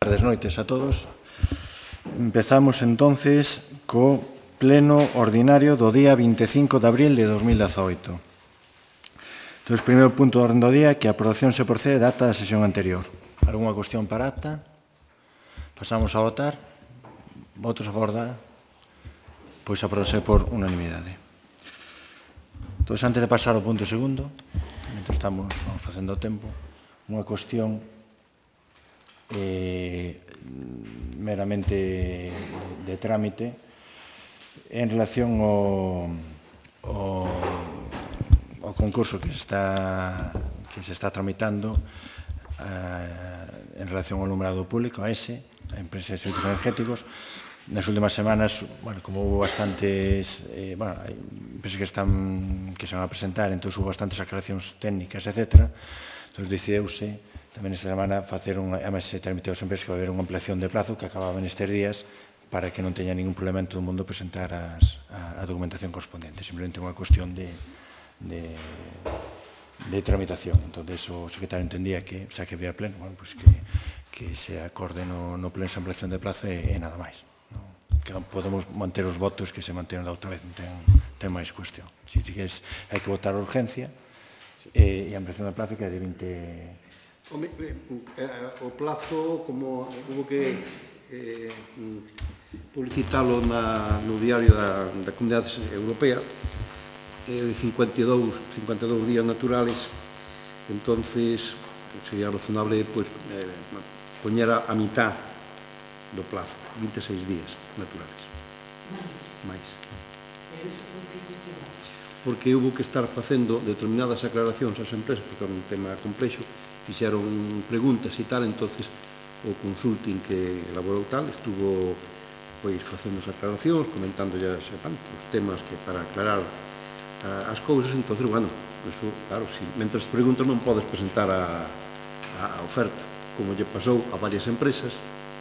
tardes, noites a todos. Empezamos entonces co pleno ordinario do día 25 de abril de 2018. Entón, primeiro punto do orden do día, que a aprobación se procede da acta da sesión anterior. Alguna cuestión para acta? Pasamos a votar. Votos a favor da? Pois aprobase por unanimidade. Entón, antes de pasar ao punto segundo, mentre estamos facendo o tempo, unha cuestión meramente de trámite en relación ao concurso que se está tramitando en relación ao alumbrado público, a ESE, a Empresa de Servicios Energéticos. Nas últimas semanas, como houve bastantes empresas que se van a presentar, entón houve bastantes aclaracións técnicas, etc. Entón decideuse tamén esta semana facer además se transmitiu aos empresas que vai haber unha ampliación de plazo que acababa nestes días para que non teña ningún problema en todo o mundo presentar a documentación correspondente. Simplemente unha cuestión de tramitación. Entón, o secretario entendía que, xa que había pleno, que se acorde no pleno esa ampliación de plazo e nada máis. Que podemos manter os votos que se manteron da outra vez, non ten máis cuestión. Si hai que votar a urgencia e a ampliación de plazo que é de 20... O plazo, como hubo que publicitalo no diario da Comunidade Europea, de 52 días naturales, entonces sería razonable poñer a mitad do plazo, 26 días naturales. Mais. Porque hubo que estar facendo determinadas aclaracións ás empresas, porque é un tema complexo, fixeron preguntas e tal, entonces o consulting que elaborou tal estuvo facendo as aclaracións, comentando os temas que para aclarar as cousas, entonces, eso, claro, mentre preguntas non podes presentar a oferta, como lle pasou a varias empresas,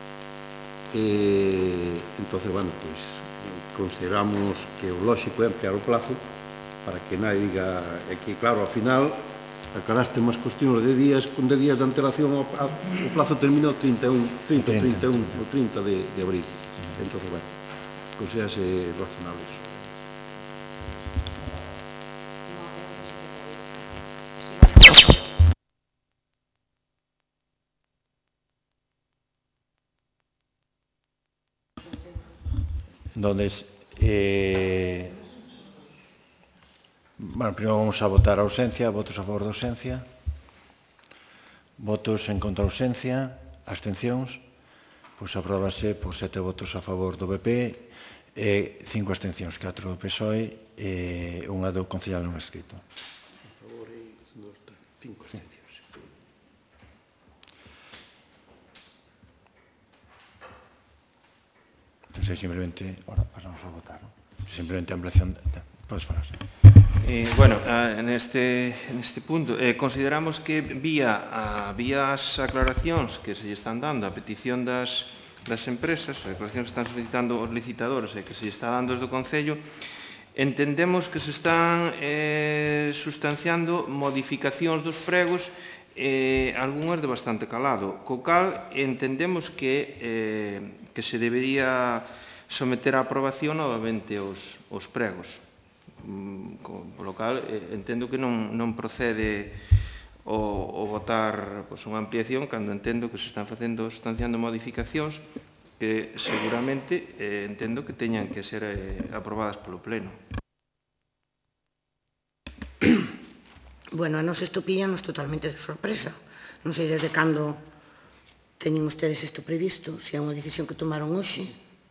entonces, consideramos que o lóxico é ampliar o plazo para que nadie diga que, claro, ao final aclaraste máis cuestións de días, con 10 días de antelación o plazo terminou 30 de abril. Entón, considerase razonable iso. Entonces, primeiro vamos a votar a ausencia. Votos a favor da ausencia. Votos en contra da ausencia. Abstencións. Pois apróbase por 7 votos a favor do PP e 5 abstencións, 4 do PSOE e unha do concejal non escrito. A favor e 5 abstencións. Simplemente, ahora pasamos a votar. Simplemente a ampliación. Podes falar. Neste punto, consideramos que vía as aclaracións que se lle están dando a petición das empresas, as aclaracións que están solicitando os licitadores e que se lle está dando desde o Concello, entendemos que se están sustanciando modificacións dos pregos, algunhas de bastante calado, co cal entendemos que se debería someter a aprobación novamente os pregos. Polo cal, entendo que non procede o votar unha ampliación cando entendo que se están sustanciando modificacións que seguramente entendo que teñan que ser aprobadas polo Pleno. A nos isto píllanos totalmente de sorpresa. Non sei desde cando teñen ustedes isto previsto, se é unha decisión que tomaron hoxe.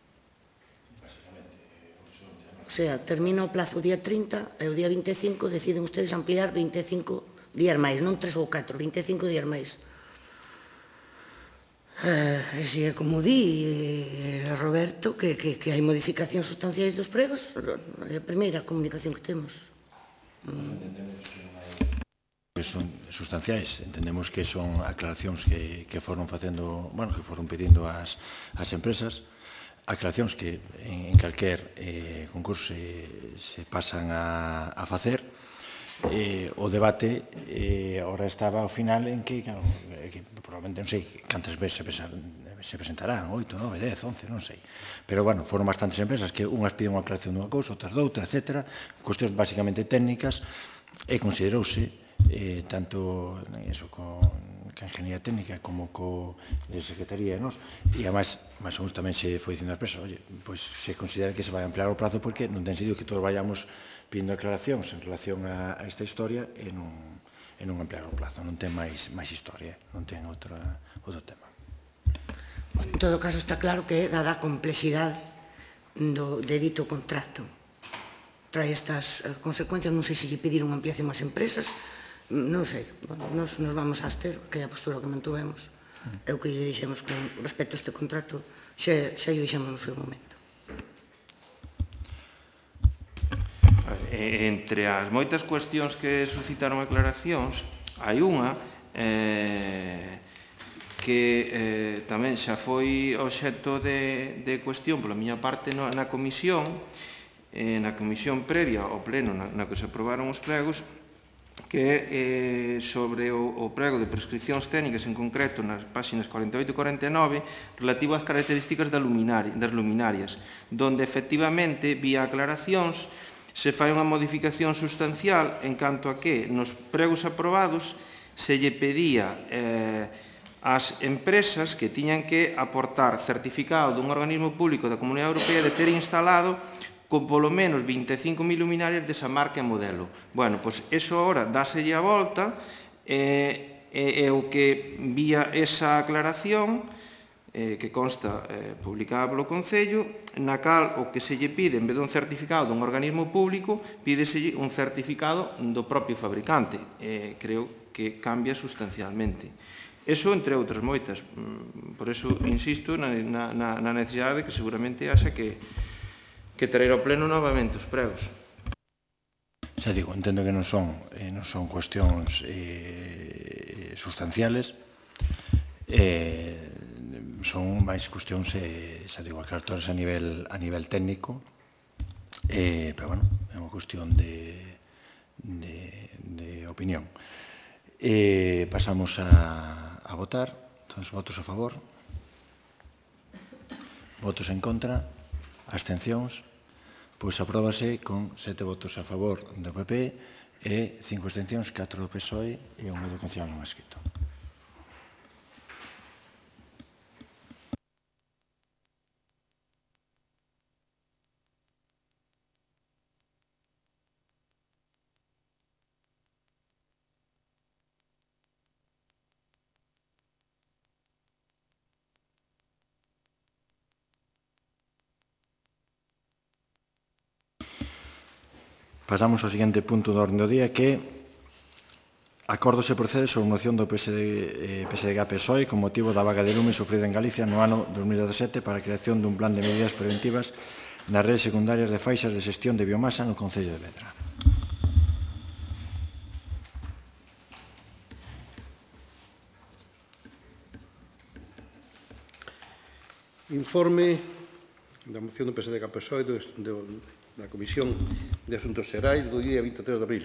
O sea, termina o plazo o día 30 e o día 25 deciden ustedes ampliar 25 días máis, non 3 ou 4, 25 días máis. E se é como di Roberto, que hai modificacións sustanciais dos pregos, é a primeira comunicación que temos. Son sustanciais, entendemos que son aclaracións que foron facendo, que foron pedindo as empresas, aclaracións que en calquer concurso se pasan a facer. O debate agora estaba ao final en que, probablemente non sei cantas veces se presentarán 8, 9, 10, 11, non sei. Pero, bueno, foron bastantes empresas que unhas piden unha aclaración dunha cousa, outras doutra, etc. Cuestións basicamente técnicas, e considerouse, tanto iso que a Ingeniería Técnica como co Secretaría e nos, e además, máis ou menos tamén se foi dicindo a empresa, oye, pois se considera que se vai ampliar o prazo porque non ten sentido que todos vayamos pidiendo aclaracións en relación a esta historia e non ampliar o plazo, non ten máis historia, non ten outro tema. En todo caso, está claro que, dada a complexidade de dito contrato, trae estas consecuencias. Non sei se lle pediron ampliación ás empresas, non sei, nos vamos a abster, que é a postura que mantuvemos. É o que lle dixemos con respecto a este contrato, xa lle dixemos no seu momento. Entre as moitas cuestións que suscitaron aclaracións, hai unha que tamén xa foi obxecto de cuestión pola miña parte na comisión previa ao pleno na que se aprobaron os pregos, que é sobre o prego de prescripcións técnicas, en concreto nas páxinas 48 e 49, relativo ás características das luminarias, donde efectivamente, vía aclaracións, se fai unha modificación sustancial en canto a que nos pregos aprobados se lle pedía ás empresas que tiñan que aportar certificado dun organismo público da Comunidade Europea de ter instalado con polo menos 25.000 luminarias desa marca e modelo. Bueno, pois iso ahora dáselle a volta e o que vía esa aclaración que consta publicada polo Concello, na cal o que se lle pide, en vez dun certificado dun organismo público, pídeselle un certificado do propio fabricante. Creo que cambia sustancialmente. Eso, entre outras moitas. Por eso, insisto na necesidade que seguramente haxa que traer ao pleno novamente os pregos. Xa digo, entendo que non son cuestións sustanciales, son máis cuestións, xa digo, aclaratorias a nivel técnico, pero, bueno, é unha cuestión de opinión. Pasamos a votar. Entón, votos a favor, votos en contra, abstencións. Pois apróbase con 7 votos a favor do PP e 5 abstencións, 4 do PSOE e 1 do Concello non escrito. Pasamos ao seguinte punto do orden do día, que acordo se procede sobre a moción do PSDG-PSOE con motivo da vaga de lume sufrida en Galicia no ano 2017 para a creación dun plan de medidas preventivas nas redes secundarias de faixas de xestión de biomasa no Concello de Vedra. Informe da moción do PSDG-PSOE da Comisión de Asuntos Xerais do día 23 de abril.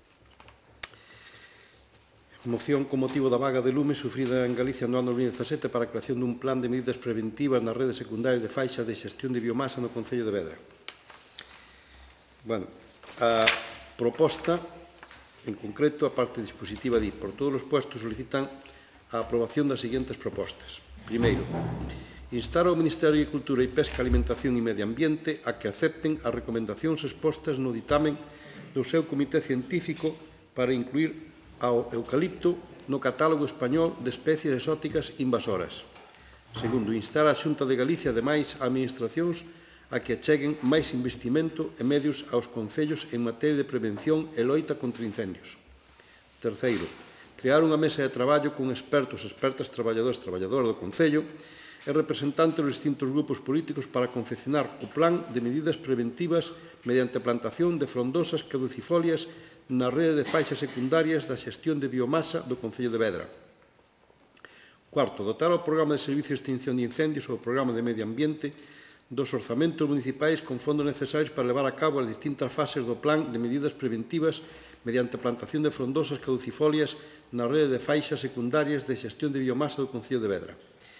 Moción con motivo da vaga de lume sufrida en Galicia no ano 2017 para a creación dun plan de medidas preventivas nas redes secundarias de faixas de xestión de biomasa no Concello de Vedra. Bueno, a proposta, en concreto, a parte dispositiva di por todos os puestos solicitan a aprobación das seguintes propostas. Primeiro, instar ao Ministerio de Agricultura e Pesca, Alimentación e Medio Ambiente a que acepten as recomendacións expostas no ditamen do seu Comité Científico para incluir ao eucalipto no catálogo español de especies exóticas invasoras. Segundo, instar a Xunta de Galicia, ademais, a administracións a que acheguen máis investimento e medios aos concellos en materia de prevención e loita contra incendios. Terceiro, crear unha mesa de traballo con expertos, expertas, traballadoras do Concello e representantes dos distintos grupos políticos para confeccionar o plan de medidas preventivas mediante a plantación de frondosas caducifolias na rede de faixas secundarias da xestión de biomasa do Concello de Vedra. Cuarto, dotar ao Programa de Servicios de Extinción de Incendios ou ao Programa de Medio Ambiente dos orzamentos municipais con fondos necesarios para levar a cabo as distintas fases do plan de medidas preventivas mediante a plantación de frondosas caducifolias na rede de faixas secundarias de xestión de biomasa do Concello de Vedra.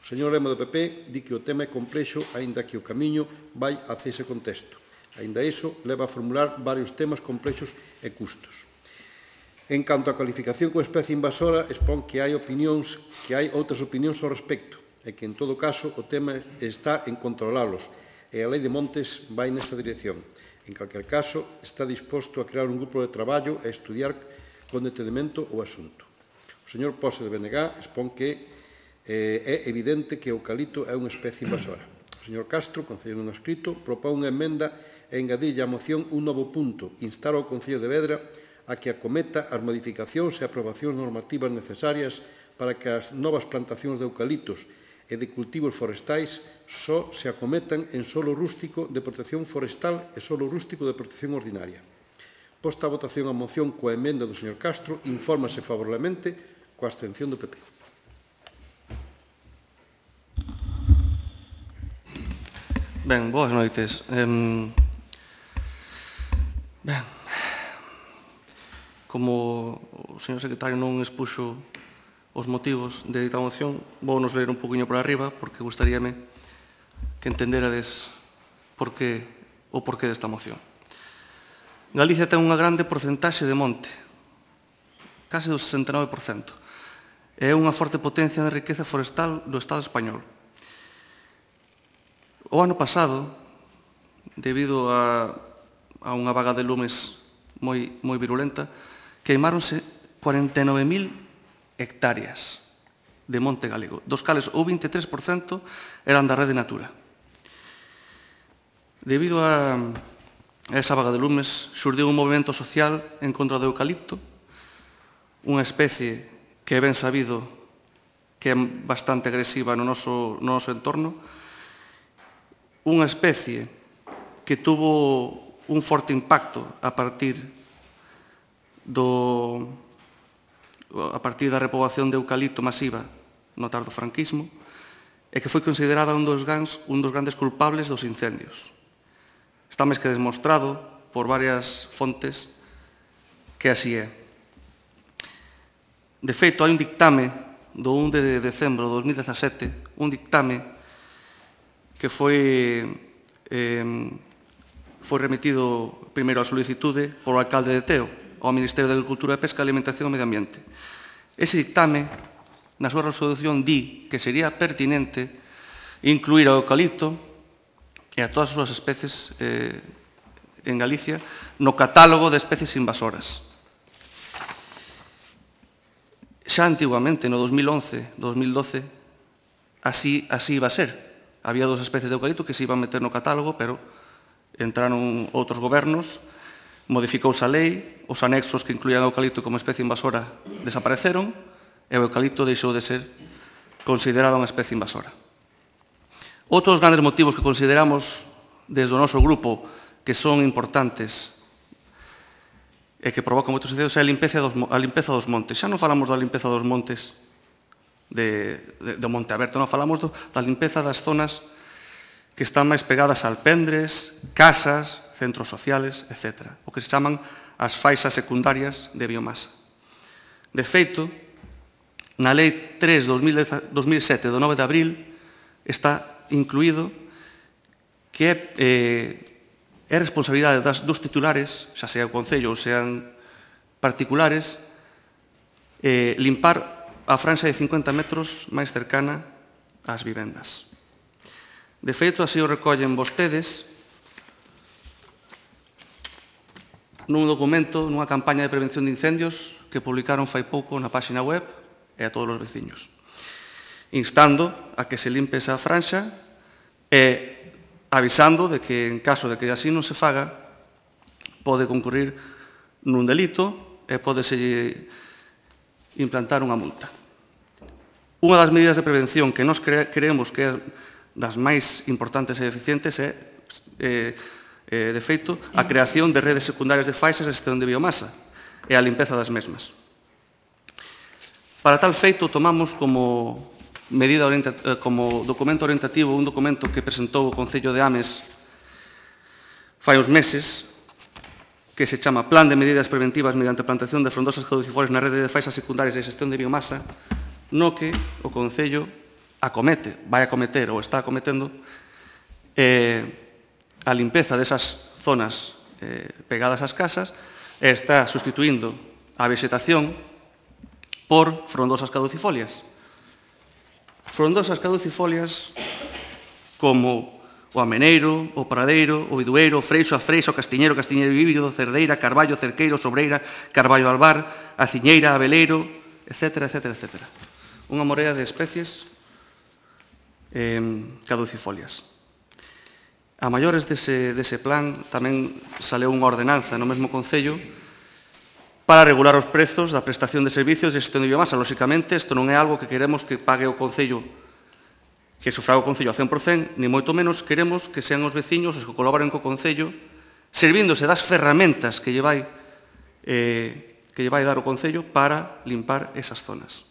O señor Lema do PP di que o tema é complexo, aínda que o camiño vai hacia ese contexto. Aínda iso, leva a formular varios temas complexos e custos. En canto á cualificación como especie invasora, expón que hai outras opinións ao respecto e que, en todo caso, o tema está en controlalos e a Lei de Montes vai nesta dirección. En calquer caso, está disposto a crear un grupo de traballo e estudiar con detenimento o asunto. O señor Pose de BNG expón que é evidente que o eucalipto é unha especie invasora. O señor Castro, concelleiro no escrito, propón unha emenda e engadille á moción un novo punto, instar ao Concello de Vedra a que acometa as modificacións e aprobacións normativas necesarias para que as novas plantacións de eucaliptos e de cultivos forestais só se acometan en solo rústico de protección forestal e solo rústico de protección ordinaria. Posta a votación a moción coa emenda do señor Castro, infórmase favorablemente coa abstención do PP. Ben, boas noites. Como o señor secretario non expuxo os motivos de dita moción, vou nos ler un poquinho por arriba, porque gustaríame que entenderades o porqué desta moción. Galicia ten unha grande porcentaxe de monte, case do 69%. É unha forte potencia de riqueza forestal do Estado español. O ano pasado, debido a unha vaga de lumes moi virulenta, queimáronse 49.000 hectáreas de monte galego, dos cales o 23% eran da Rede Natura. Debido a esa vaga de lumes, xurdiu un movimento social en contra do eucalipto, unha especie que é ben sabido que é bastante agresiva no noso entorno, unha especie que tuvo un forte impacto a partir da repoboación de eucalipto masiva no tardo franquismo e que foi considerada un dos grandes culpables dos incendios. Está máis que demostrado por varias fontes que así é. De feito, hai un dictame do 1 de decembro de 2017, un dictame que foi remitido primeiro a solicitude polo alcalde de Teo ao Ministerio de Agricultura, Pesca, Alimentación e Medio Ambiente. Ese dictame, na súa resolución, di que sería pertinente incluir ao eucalipto e a todas as súas especies en Galicia no catálogo de especies invasoras. Xa antigamente, no 2011, 2012, así iba a ser. Había dos especies de eucalipto que se iban a meter no catálogo, pero entraron outros gobernos, modificouse a lei, os anexos que incluían o eucalipto como especie invasora desapareceron e o eucalipto deixou de ser considerado unha especie invasora. Outros grandes motivos que consideramos desde o noso grupo que son importantes e que provocan moitos incendios é a limpeza dos montes. Xa non falamos da limpeza dos montes do monte aberto, non falamos da limpeza das zonas que están máis pegadas a alpendres, casas, centros sociales, etc. O que se chaman as faixas secundarias de biomasa. De feito, na Lei 3/2007 do 9 de abril está incluído que é responsabilidade dos titulares, xa sea o Concello ou sean particulares, limpar a franxa de 50 metros máis cercana ás vivendas. De feito, así o recollen vostedes nun documento, nunha campaña de prevención de incendios que publicaron fai pouco na páxina web e a todos os veciños, instando a que se limpe esa franxa e avisando de que, en caso de que así non se faga, pode concurrir nun delito e pode se implantar unha multa. Unha das medidas de prevención que nos creemos que é das máis importantes e eficientes é, de feito, a creación de redes secundarias de faixas de xestión de biomasa e a limpeza das mesmas. Para tal feito, tomamos como documento orientativo un documento que presentou o Concello de Ames fai uns meses, que se chama Plan de Medidas Preventivas mediante plantación de frondosas caducifolias na rede de faixas secundarias de xestión de biomasa, no que o Concello acomete, vai acometer ou está acometendo a limpeza desas zonas pegadas ás casas e está sustituindo a vegetación por frondosas caducifolias. Frondosas caducifolias como o ameneiro, o pradeiro, o bidueiro, o freixo, a freixa, o castiñeiro, híbrido, cerdeira, carballo, cerqueiro, sobreira, carballo albar, a ciñeira, abeleiro, etc. Unha morea de especies caducifolias. A maiores dese plan tamén saleu unha ordenanza no mesmo Concello para regular os prezos da prestación de servicios de xestión de biomasa. Lóxicamente, isto non é algo que queremos que pague o Concello, que sufraga o Concello a 100%, ni moito menos queremos que sean os veciños os que colaboren co Concello, servíndose das ferramentas que lle vai dar o Concello para limpar esas zonas.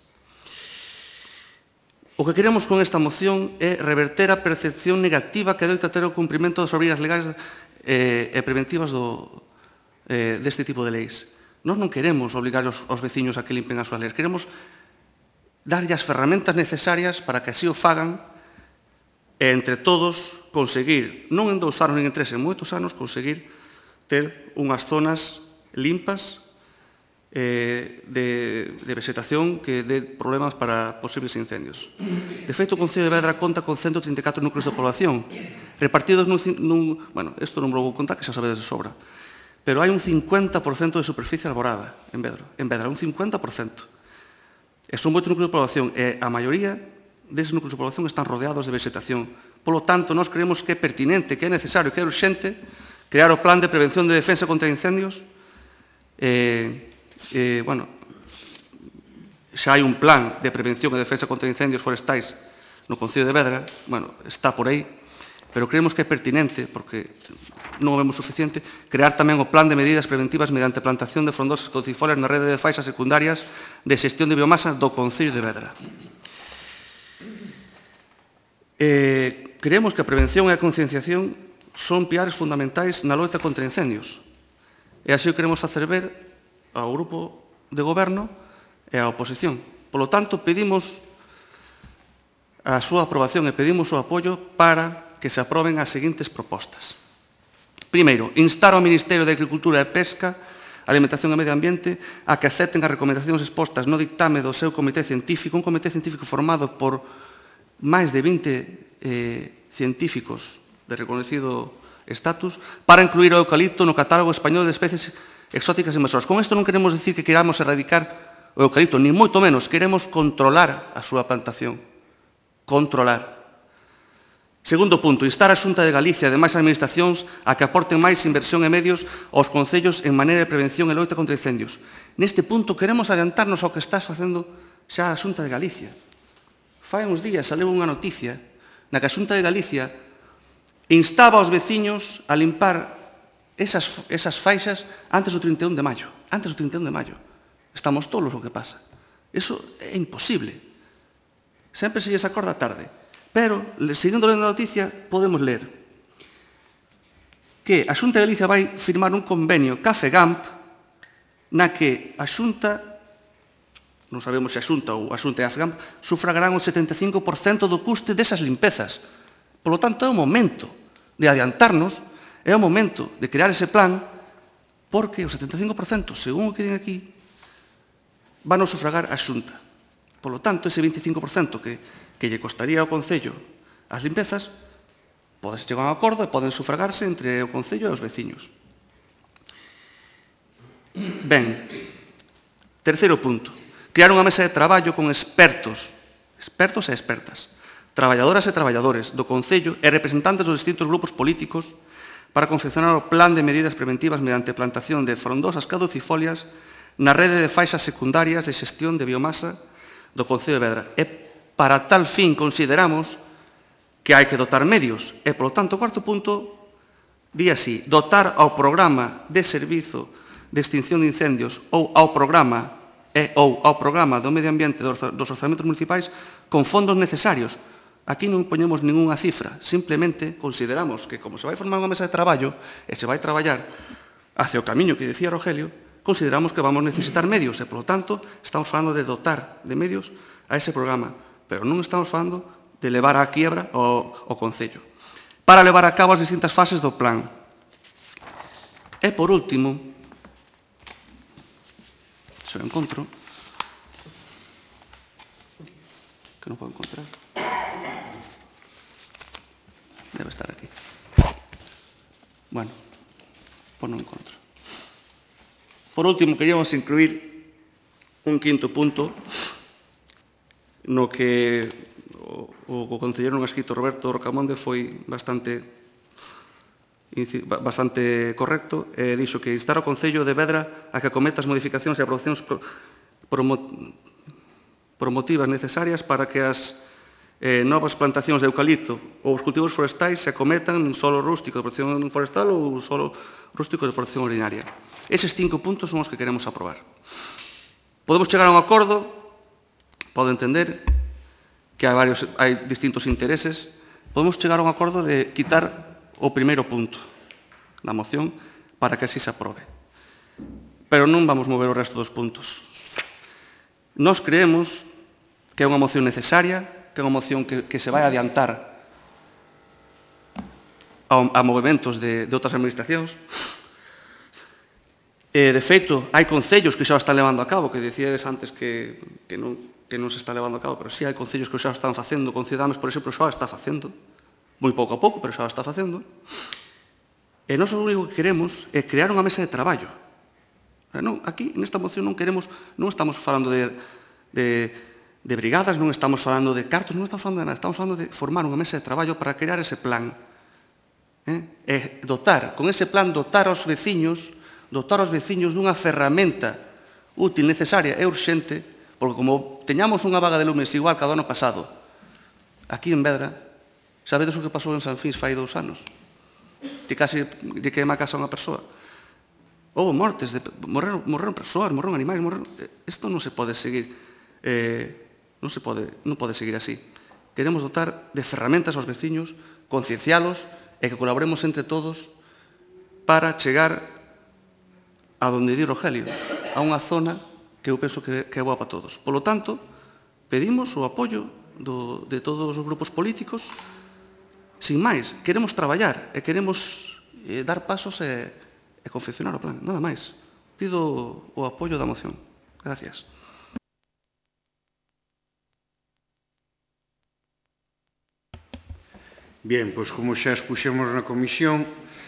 O que queremos con esta moción é reverter a percepción negativa que adoita ter o cumprimento das obrigas legais e preventivas deste tipo de leis. Nós non queremos obligar aos veciños a que limpen as súas leis, queremos darlle as ferramentas necesarias para que así o fagan e entre todos conseguir, non en 2 anos nin en 3, en moitos anos, conseguir ter unhas zonas limpas de vegetación que dé problemas para posibles incendios. De feito, o Concello de Vedra conta con 134 núcleos de población, repartidos bueno, isto non vou contar, que xa sabedes de sobra, pero hai un 50% de superficie arborada en Vedra, un 50%. E son 8 núcleos de población, e a maioría deses núcleos de población están rodeados de vegetación. Polo tanto, nós creemos que é pertinente, que é necesario, que é urxente crear o plan de prevención de defensa contra incendios. Bueno, xa hai un plan de prevención e defensa contra incendios forestais no Concello de Vedra, bueno, está por aí, pero creemos que é pertinente, porque non o vemos suficiente, crear tamén o plan de medidas preventivas mediante plantación de frondosas caducifolias na rede de faixas secundarias de xestión de biomasa do Concello de Vedra. Creemos que a prevención e a concienciación son piares fundamentais na loita contra incendios, e así o queremos facer ver ao grupo de goberno e á oposición. Polo tanto, pedimos a súa aprobación e pedimos o apoio para que se aproben as seguintes propostas. Primeiro, instar ao Ministerio de Agricultura e Pesca, Alimentación e Medio Ambiente a que acepten as recomendacións expostas no dictame do seu comité científico, un comité científico formado por máis de 20 científicos de reconocido estatus, para incluir o eucalipto no catálogo español de especies exóticas invasoras. Con isto non queremos dicir que queramos erradicar o eucalipto, ni moito menos, queremos controlar a súa plantación. Controlar. Segundo punto, instar a Xunta de Galicia e demais administracións a que aporten máis inversión e medios aos concellos en maneira de prevención e loita contra incendios. Neste punto queremos adiantarnos ao que está facendo xa a Xunta de Galicia. Fai uns días saleu unha noticia na que a Xunta de Galicia instaba aos veciños a limpar esas faixas antes do 31 de maio. Antes do 31 de maio. Estamos tolos o que pasa. Iso é imposible. Sempre se lles acorda tarde. Pero, seguindo lendo a noticia, podemos ler que a Xunta de Galicia vai firmar un convenio ca FEGAMP na que a Xunta, non sabemos se a Xunta ou a Xunta e a FEGAMP, sufragarán o 75% do custe desas limpezas. Por lo tanto, é o momento de adiantarnos, é o momento de crear ese plan, porque o 75%, según o que din aquí, van a sufragar a Xunta. Por lo tanto, ese 25% que lle costaría ao Concello as limpezas, podes chegar a un acordo e poden sufragarse entre o Concello e os veciños. Ben, terceiro punto. Crear unha mesa de traballo con expertos e expertas, traballadoras e traballadores do Concello e representantes dos distintos grupos políticos para confeccionar o plan de medidas preventivas mediante plantación de frondosas caducifolias na rede de faixas secundarias de xestión de biomasa do Concello de Vedra. E para tal fin consideramos que hai que dotar medios. E, polo tanto, o cuarto punto di así: dotar ao programa de servizo de extinción de incendios ou ao programa do medio ambiente dos orzamentos municipais con fondos necesarios. Aquí non poñemos ninguna cifra, simplemente consideramos que, como se vai formar unha mesa de traballo e se vai traballar hacia o camiño que dicía Rogelio, consideramos que vamos necesitar medios e, polo tanto, estamos falando de dotar de medios a ese programa, pero non estamos falando de levar á quiebra o Concello, para levar a cabo as distintas fases do plan. E, por último, se o encontro, que non podo encontrar, debe estar aquí. Bueno, pois non encontro. Por último, queríamos incluir un quinto punto no que o concelleiro non escrito Roberto Rocamonde foi bastante correcto, e dixo que instar ao Concello de Vedra a que acometa as modificacións e aprobacións promotivas necesarias para que as novas plantacións de eucalipto ou os cultivos forestais se acometan nun solo rústico de protección forestal ou solo rústico de protección ordinaria. Eses 5 puntos son os que queremos aprobar. Podemos chegar a un acordo, podo entender que hai distintos intereses, podemos chegar a un acordo de quitar o primeiro punto da moción para que así se aprobe. Pero non vamos mover o resto dos puntos. Nós creemos que é unha moción necesaria, que é unha moción que se vai adiantar a movimentos de outras administracións. De feito, hai concellos que xa o están levando a cabo, que dicíades antes que non se está levando a cabo, pero sí hai concellos que xa o están facendo, con Ciudadanos, por exemplo, xa o está facendo, moi pouco a pouco, pero xa o está facendo. E nós o único que queremos é crear unha mesa de traballo. Aquí, nesta moción, non estamos falando de brigadas, non estamos falando de cartos, non estamos falando de nada, estamos falando de formar unha mesa de traballo para crear ese plan. E dotar, con ese plan, dotar aos veciños dunha ferramenta útil, necesaria e urxente, porque como teñamos unha vaga de lumes igual que a do ano pasado, aquí en Vedra, sabedes o que pasou en San Fins fai 2 anos? Que case lle queima a casa a unha persoa. Houve mortes, morreron persoas, morreron animais, isto non se pode seguir, non pode seguir así. Queremos dotar de ferramentas aos veciños, conciencialos e que colaboremos entre todos para chegar a donde di Rogelio, a unha zona que eu penso que é boa para todos. Por lo tanto, pedimos o apoio de todos os grupos políticos. Sin máis, queremos traballar e queremos dar pasos e confeccionar o plan, nada máis. Pido o apoio da moción. Gracias. Bien, pois como xa expuxemos na comisión,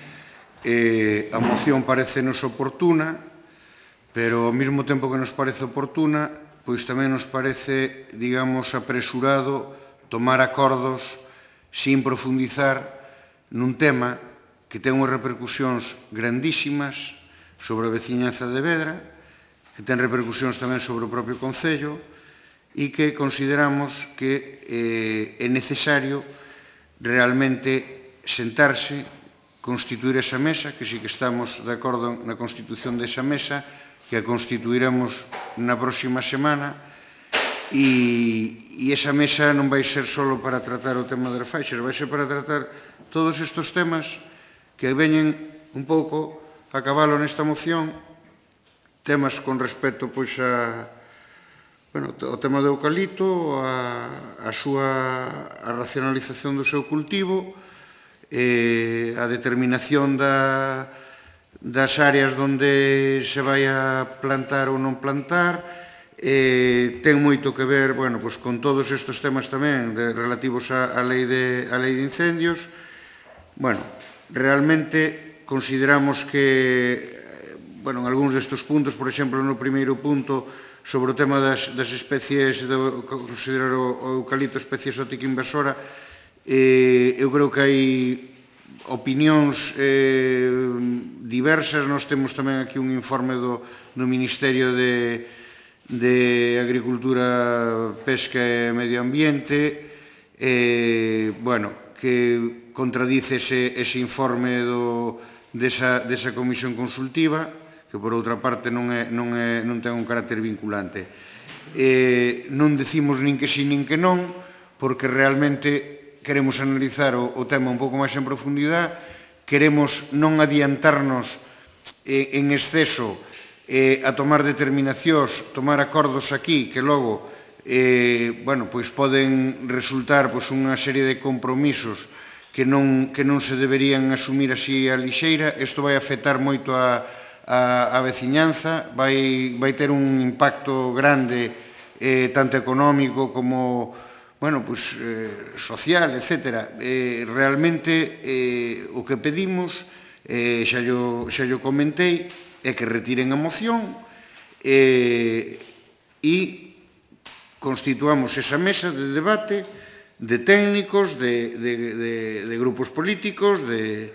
a moción parecenos oportuna, pero ao mesmo tempo que nos parece oportuna, pois tamén nos parece, digamos, apresurado tomar acordos sin profundizar nun tema que ten unhas repercusións grandísimas sobre a veciñanza de Vedra, que ten repercusións tamén sobre o propio Concello e que consideramos que é necesario realmente sentarse, constituir esa mesa, que sí que estamos de acordo na constitución desa mesa, que a constituiremos na próxima semana, e esa mesa non vai ser só para tratar o tema das faixas, vai ser para tratar todos estes temas que veñen un pouco a cabalo nesta moción, temas con respecto pois ao tema do eucalipto, a racionalización do seu cultivo, a determinación das áreas onde se vai a plantar ou non plantar, ten moito que ver con todos estes temas tamén relativos á lei de incendios. Realmente consideramos que en algúns destes puntos, por exemplo, no primeiro punto, sobre o tema das especies, considerar o eucalipto especie exótica invasora, eu creo que hai opinións diversas. Nós temos tamén aquí un informe do Ministerio de Agricultura, Pesca e Medio Ambiente, que contradice ese informe desa comisión consultiva, que por outra parte non ten un carácter vinculante. Non decimos nin que sí nin que non, porque realmente queremos analizar o tema un pouco máis en profundidade, queremos non adiantarnos en exceso a tomar determinacións, tomar acordos aquí que logo bueno, pois poden resultar pois, unha serie de compromisos que non se deberían asumir así a lixeira. Isto vai afectar moito a veciñanza, vai ter un impacto grande tanto económico como social, etc. Realmente o que pedimos, xa yo comentei, é que retiren a moción e constituamos esa mesa de debate de técnicos, de grupos políticos, de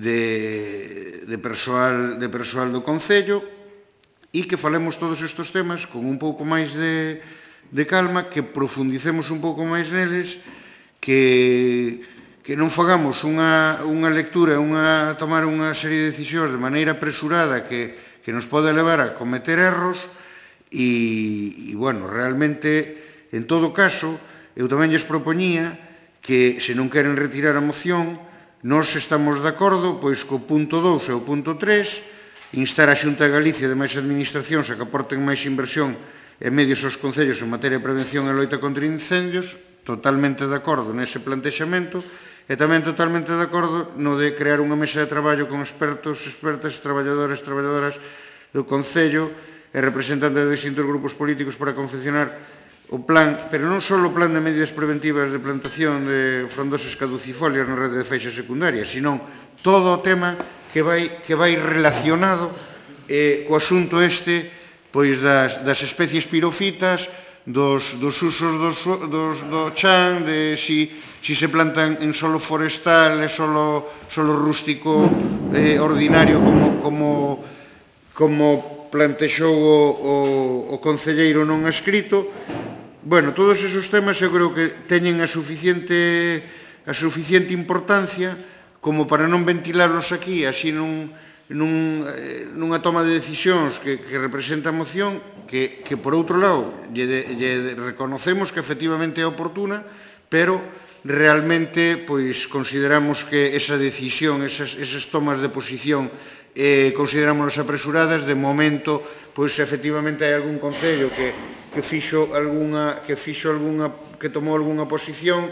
persoal do Concello, e que falemos todos estes temas con un pouco máis de calma, que profundicemos un pouco máis neles, que non fagamos unha lectura, tomar unha serie de decisións de maneira apresurada que nos pode levar a cometer erros e, bueno, realmente, en todo caso, eu tamén lles propoñía que, se non queren retirar a moción, nós estamos de acordo pois co punto 2 e o punto 3, instar a Xunta de Galicia e demais administracións a que aporten máis inversión e medios aos concellos en materia de prevención e loita contra incendios, totalmente de acordo nese plantexamento, e tamén totalmente de acordo no de crear unha mesa de traballo con expertos, expertas, traballadoras do Concello e representantes de distintos grupos políticos para confeccionar o plan, pero non só o plan de medidas preventivas de plantación de frondosas caducifolias na rede de feixas secundarias, sino todo o tema que vai relacionado co asunto este pois das especies pirofitas, dos usos do chan, de si se plantan en solo forestal e solo rústico ordinario como plantexou o concelleiro non escrito. Bueno, todos esos temas eu creo que teñen a suficiente importancia como para non ventilarlos aquí, así nunha toma de decisións que representa a moción, que por outro lado lle reconocemos que efectivamente é oportuna, pero realmente pois consideramos que esa decisión, esas tomas de posición considerámonos apresuradas. De momento, pois efectivamente hai algún concello que tomou algunha posición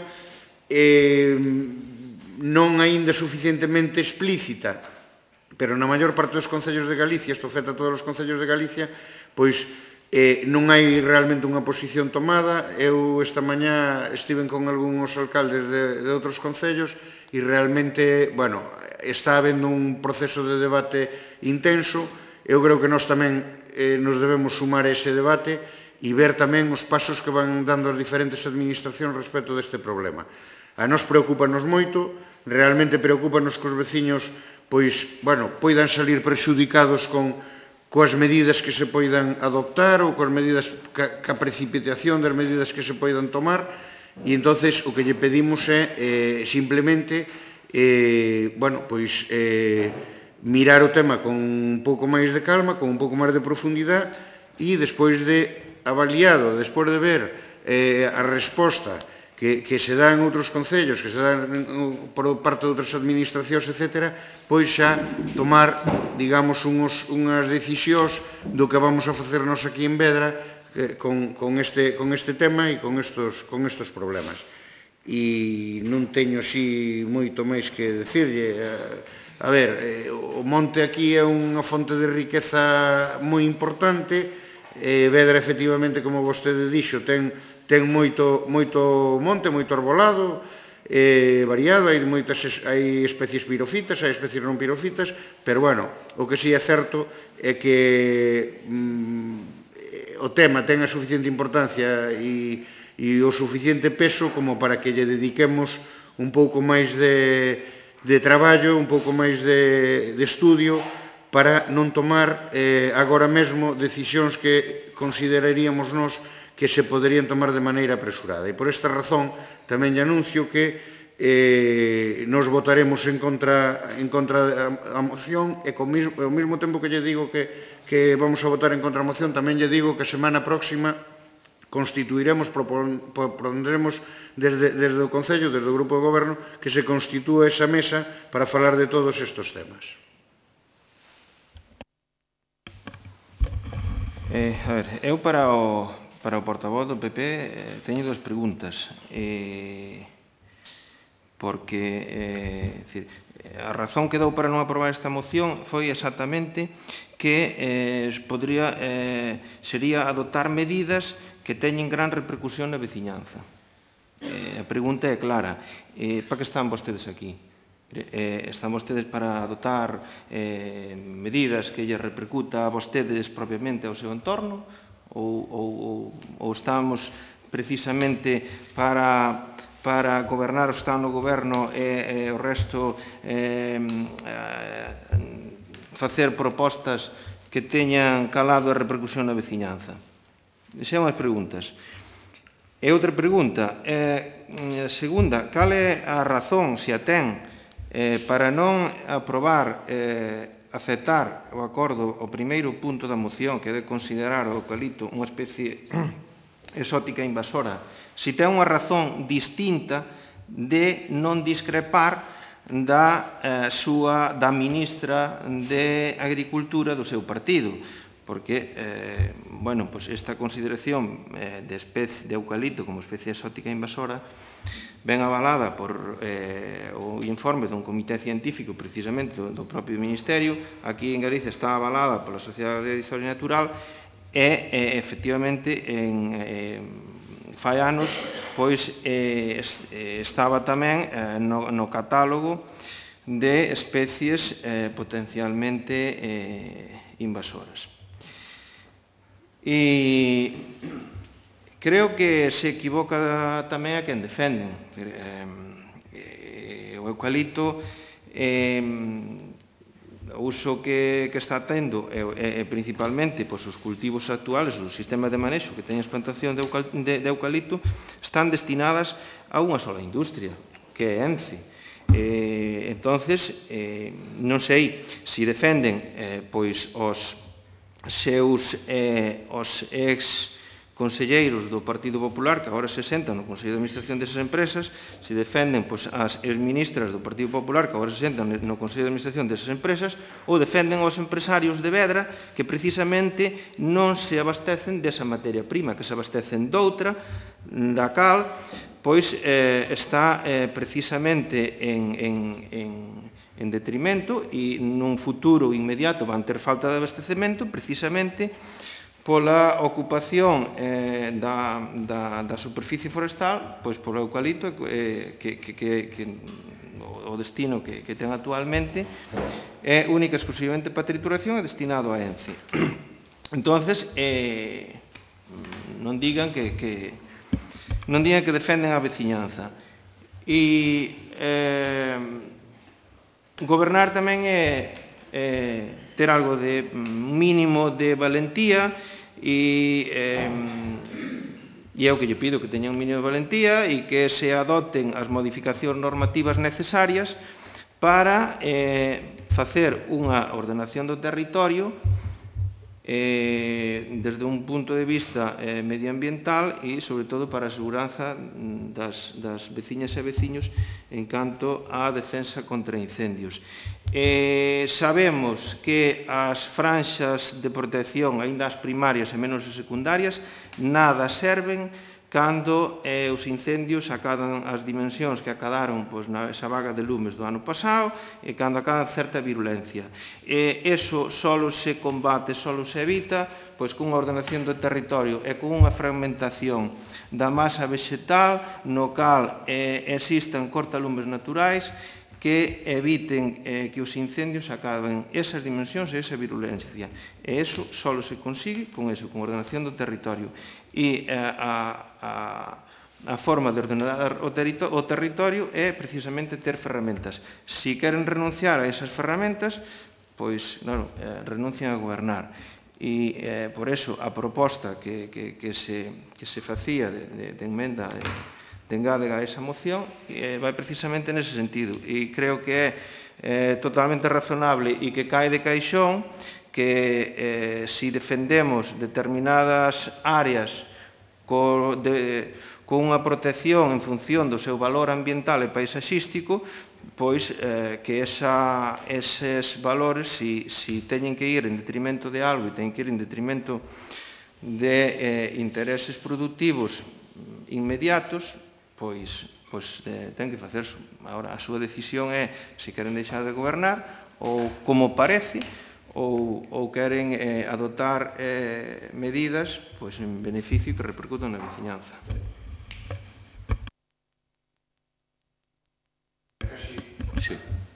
non aínda suficientemente explícita, pero na maior parte dos concellos de Galicia, isto afecta a todos os concellos de Galicia, pois non hai realmente unha posición tomada. Eu esta mañá estiven con algúns alcaldes de outros concellos e realmente, bueno, está habendo un proceso de debate intenso. Eu creo que nós tamén nos debemos sumar a ese debate e ver tamén os pasos que van dando as diferentes administracións respecto deste problema. A nós preocúpanos moito, realmente preocúpanos que os veciños poidan salir prexudicados coas medidas que se poidan adoptar ou coas medidas, ca precipitación das medidas que se poidan tomar, e entonces o que lle pedimos é simplemente mirar o tema con un pouco máis de calma, con un pouco máis de profundidade, e despois de avaliado, despois de ver a resposta que se dá en outros concellos, que se dá por parte de outras administracións, etc., pois xa tomar, digamos, unhas decisións do que vamos a facer nos aquí en Vedra con este tema e con estes problemas. E non teño así moito máis que decirlle. A ver, o monte aquí é unha fonte de riqueza moi importante. Vedra, efectivamente, como vostede dixo, ten moito monte, moito arbolado, variado, hai especies pirofitas, hai especies non pirofitas, pero, bueno, o que sí é certo é que o tema ten a suficiente importancia e o suficiente peso como para que lle dediquemos un pouco máis de traballo, un pouco máis de estudio, para non tomar agora mesmo decisións que consideraríamos nós que se poderían tomar de maneira apresurada. E por esta razón tamén lle anuncio que nos votaremos en contra da moción, e ao mesmo tempo que lle digo que vamos a votar en contra da moción, tamén lle digo que a semana próxima constituiremos, propondremos desde o Concello, desde o Grupo de Goberno, que se constitúa esa mesa para falar de todos estes temas. A ver, eu para para o portavoz do PP, teño dúas preguntas. Porque a razón que dou para non aprobar esta moción foi exactamente que sería adoptar medidas que teñen gran repercusión na veciñanza. A pregunta é clara. Para que están vostedes aquí? Están vostedes para adoptar medidas que lle repercuta a vostedes propiamente ao seu entorno? Ou estamos precisamente para gobernar o que está no goberno e o resto facer propostas que teñan calado a repercusión na veciñanza? Esa é unhas preguntas. E outra pregunta, a segunda, cal é a razón, se a ten, para non aprobar, aceptar o acordo, o primeiro punto da moción, que é de considerar o eucalipto unha especie exótica invasora, se ten unha razón distinta de non discrepar da ministra de Agricultura do seu partido, porque esta consideración de eucalipto como especie exótica invasora ben avalada por o informe dun comité científico precisamente do propio Ministerio, aquí en Galicia está avalada pola Sociedade de Historia Natural e efectivamente fai anos pois estaba tamén no catálogo de especies potencialmente invasoras. E creo que se equivoca tamén a quen defenden. O eucalipto, o uso que está tendo é principalmente os cultivos actuales, os sistemas de manexo que teñen explantación de eucalipto, están destinadas a unha sola industria, que é ENCE. Entonces, non sei se defenden os seus ex-conselleiros do Partido Popular, que agora se sentan no Consello de Administración desas empresas, se defenden as ex-ministras do Partido Popular, que agora se sentan no Consello de Administración desas empresas, ou defenden os empresarios de Vedra, que precisamente non se abastecen desa materia prima, que se abastecen doutra, da cal pois está precisamente en detrimento e nun futuro inmediato van ter falta de abastecemento precisamente pola ocupación da superficie forestal, pois polo eucalipto, o destino que ten actualmente é única e exclusivamente para trituración e destinado a ENCE. Entonces, non digan que defenden a veciñanza. E gobernar tamén é ter algo de mínimo de valentía e é o que lle pido, que teña un mínimo de valentía e que se adopten as modificacións normativas necesarias para facer unha ordenación do territorio desde un punto de vista medioambiental e, sobre todo, para a seguranza das veciñas e veciños en canto á defensa contra incendios. Sabemos que as franxas de protección, aínda as primarias e menos as secundarias, nada serven cando os incendios acadan as dimensións que acadaron nesa vaga de lumes do ano pasado e cando acadan certa virulencia. Eso só se combate, só se evita cunha ordenación do territorio e con unha fragmentación da masa vegetal no cal existan cortalumes naturais que eviten que os incendios acaben esas dimensións e esa virulencia. E eso só se consigue con eso, con ordenación do territorio. E a forma de ordenar o territorio é precisamente ter ferramentas. Se queren renunciar a esas ferramentas, pois, claro, renuncian a gobernar. E, por eso, a proposta que se facía de emenda de engádega a esa moción vai precisamente nese sentido. E creo que é totalmente razonable e que cae de caixón que se defendemos determinadas áreas con unha protección en función do seu valor ambiental e paisaxístico, pois que eses valores, se teñen que ir en detrimento de algo e teñen que ir en detrimento de intereses productivos inmediatos, pois ten que facerse. Agora, a súa decisión é se queren deixar de gobernar ou como parece, ou queren adoptar medidas en beneficio que repercutan na veciñanza. Sí.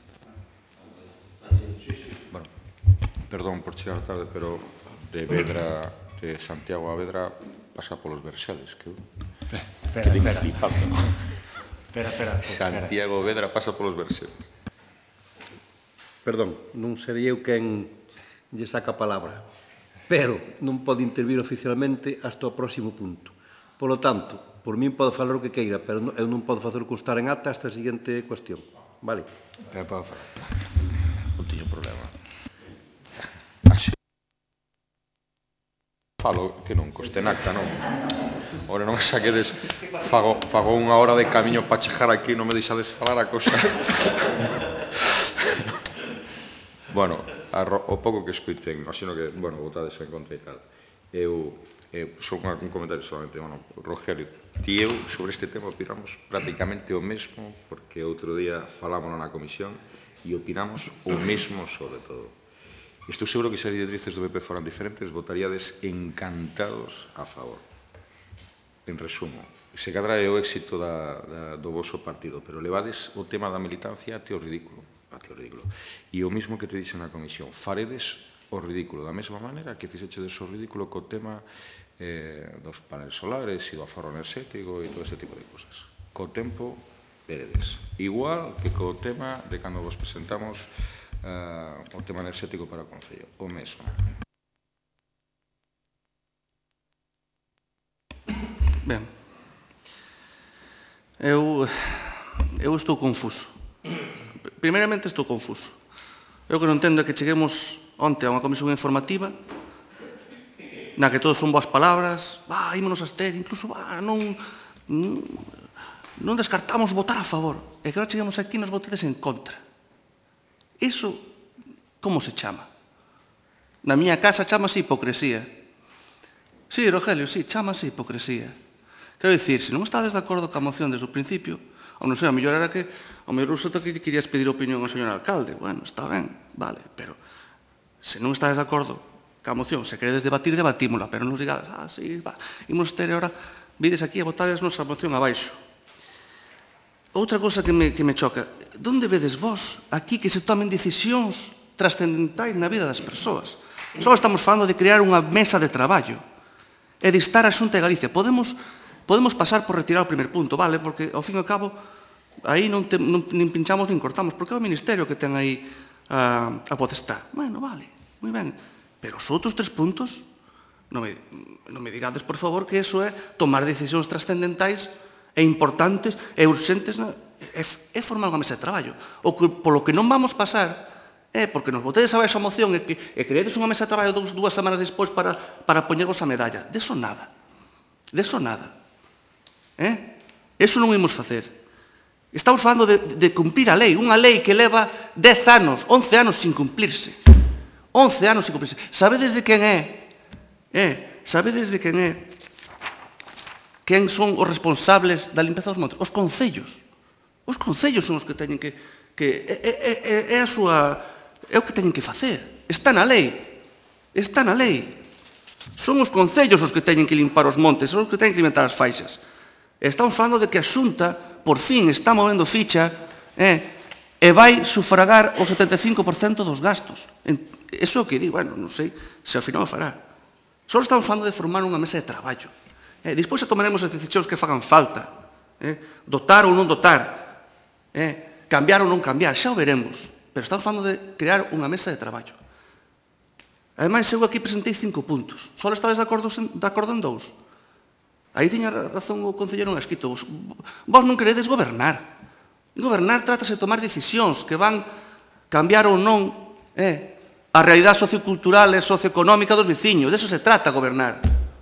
Bueno, perdón por chegar tarde, pero de Santiago a Vedra pasa polos Verxeles, que eu quedei flipando. Espera. Santiago a Vedra pasa polos Verxeles. Perdón, non serei eu quen lle saca a palabra, pero non pode intervir oficialmente hasta o próximo punto. Polo tanto, por min pode falar o que queira, pero eu non podo facer constar en acta esta seguinte cuestión. Vale? Pero podo falar. Non teño problema. Falo que non coste en acta, non? Ora non me saquedes, fago unha hora de camiño para chegar aquí, non me deixades falar a cosa. Bueno, o pouco que escoitei, imagino que, bueno, votades en contra e tal. Eu só un comentario solamente, bueno, Rogelio, ti e eu sobre este tema opinamos prácticamente o mesmo, porque outro día falámonos na comisión e opinamos o mesmo sobre todo. Estou seguro que se as directrices do PP foran diferentes, votaríades encantados a favor. En resumo, se cadra é o éxito do voso partido, pero levades o tema da militancia até o ridículo. E o mismo que te dixen na comisión, faredes o ridículo da mesma maneira que fixechedes o ridículo co tema dos paneles solares e do aforro enerxético e todo ese tipo de cosas. Co tempo, veredes. Igual que co tema de cando vos presentamos o tema enerxético para o Concello, o mesmo. Ben, eu estou confuso. Primeiramente estou confuso. Eu que non entendo é que cheguemos onte a unha comisión informativa na que todos son boas palabras, ímonos a abster, incluso non descartamos votar a favor, e que agora cheguemos aquí e nos votedes en contra. Iso, como se chama? Na miña casa chamase hipocresía. Sí, Rogelio, sí, chamase hipocresía. Quero dicir, se non estades de acordo ca moción desde o principio, ou non sei, a mellor era que ao mellor resulta que querías pedir opinión ao señor alcalde. Bueno, está ben, vale, pero se non estades de acordo ca moción, se queredes debatir, debatímola, pero non digades, sí, imos ter ahora, vides aquí e votades nosa moción abaixo. Outra cosa que me choca, onde vedes vos aquí que se tomen decisións trascendentais na vida das persoas? Só estamos falando de crear unha mesa de traballo e de estar a Xunta de Galicia. Podemos pasar por retirar o primer punto, vale? Porque, ao fin e ao cabo, aí non pinchamos nin cortamos, porque é o Ministerio que ten aí a potestad. Bueno, vale, moi ben. Pero os outros 3 puntos, non me digades, por favor, que eso é tomar decisións trascendentais e importantes e urxentes, é formar unha mesa de traballo. O que, polo que non vamos pasar é porque nos botedes abaixo a moción e creedes unha mesa de traballo 2 semanas despois para poñervos a medalla. De eso nada. Eso non imos facer. Estamos falando de cumprir a lei, unha lei que leva 10 anos, 11 anos sin cumplirse. 11 anos sin cumplirse. Sabedes de quen é? Sabedes de quen é? Quen son os responsables da limpeza dos montes? Os concellos. Os concellos son os que teñen que é a súa... é o que teñen que facer. Está na lei. Son os concellos os que teñen que limpar os montes, son os que teñen que alimentar as faixas. Estamos falando de que a Xunta, por fin, está movendo ficha e vai sufragar o 75% dos gastos. Eso é o que di, bueno, non sei se ao final o fará. Só estamos falando de formar unha mesa de traballo. Despois tomaremos as decisións que fagan falta. Dotar ou non dotar. Cambiar ou non cambiar, xa o veremos. Pero estamos falando de crear unha mesa de traballo. Ademais, eu aquí presentei 5 puntos. Só estades de acordo en 2. Aí tiña razón o concelleiro en escrito. Vos non queredes gobernar. Gobernar trátase de tomar decisións que van cambiar ou non a realidade sociocultural e socioeconómica dos veciños. De eso se trata gobernar.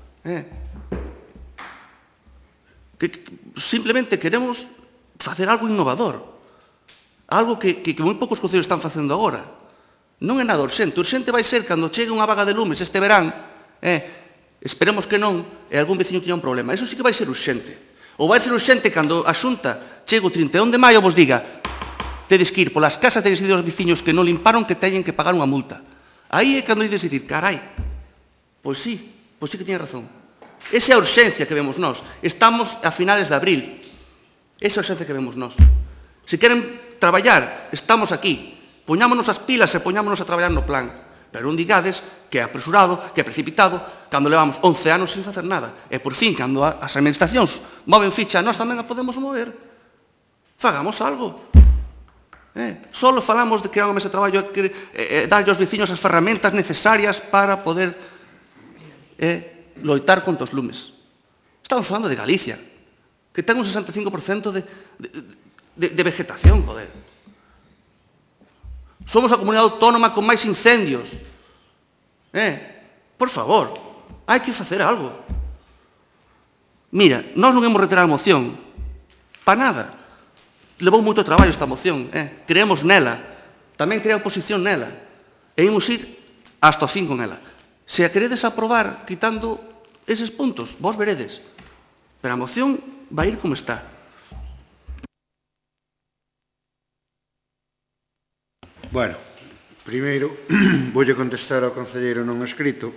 Simplemente queremos facer algo innovador. Algo que moi poucos concellos están facendo agora. Non é nada urxente. Urxente vai ser cando chegue unha vaga de lumes este verán Esperemos que non, e algún veciño tiña un problema. Eso sí que vai ser urxente. Ou vai ser urxente cando a Xunta chegue o 31 de maio vos diga tedes que ir polas casas de residuos veciños que non limparon que teñen que pagar unha multa. Aí é cando ides dicir, carai, pois sí que tiña razón. Esa é a urxencia que vemos nós. Estamos a finales de abril. Esa é a urxencia que vemos nós. Se queren traballar, estamos aquí. Poñámonos as pilas e poñámonos a traballar no plan. Pero non digades que é apresurado, que é precipitado, cando levamos 11 anos sin facer nada. E, por fin, cando as administracións moven ficha, nós tamén a podemos mover. Fagamos algo. Solo falamos de crear unha mesa de traballo e darlle aos veciños as ferramentas necesarias para poder loitar contra os lumes. Estamos falando de Galicia, que ten un 65% de vegetación, joder. Somos a comunidade autónoma con máis incendios. Por favor, hai que facer algo. Mira, nós non imos retirar a moción. Pa nada. Levou moito traballo esta moción. Creemos nela. Tamén crea oposición nela. E imos ir hasta o fin con ela. Se a queredes aprobar quitando eses puntos, vos veredes. Pero a moción vai ir como está. Bueno, primeiro, voulle contestar ao concelleiro non escrito.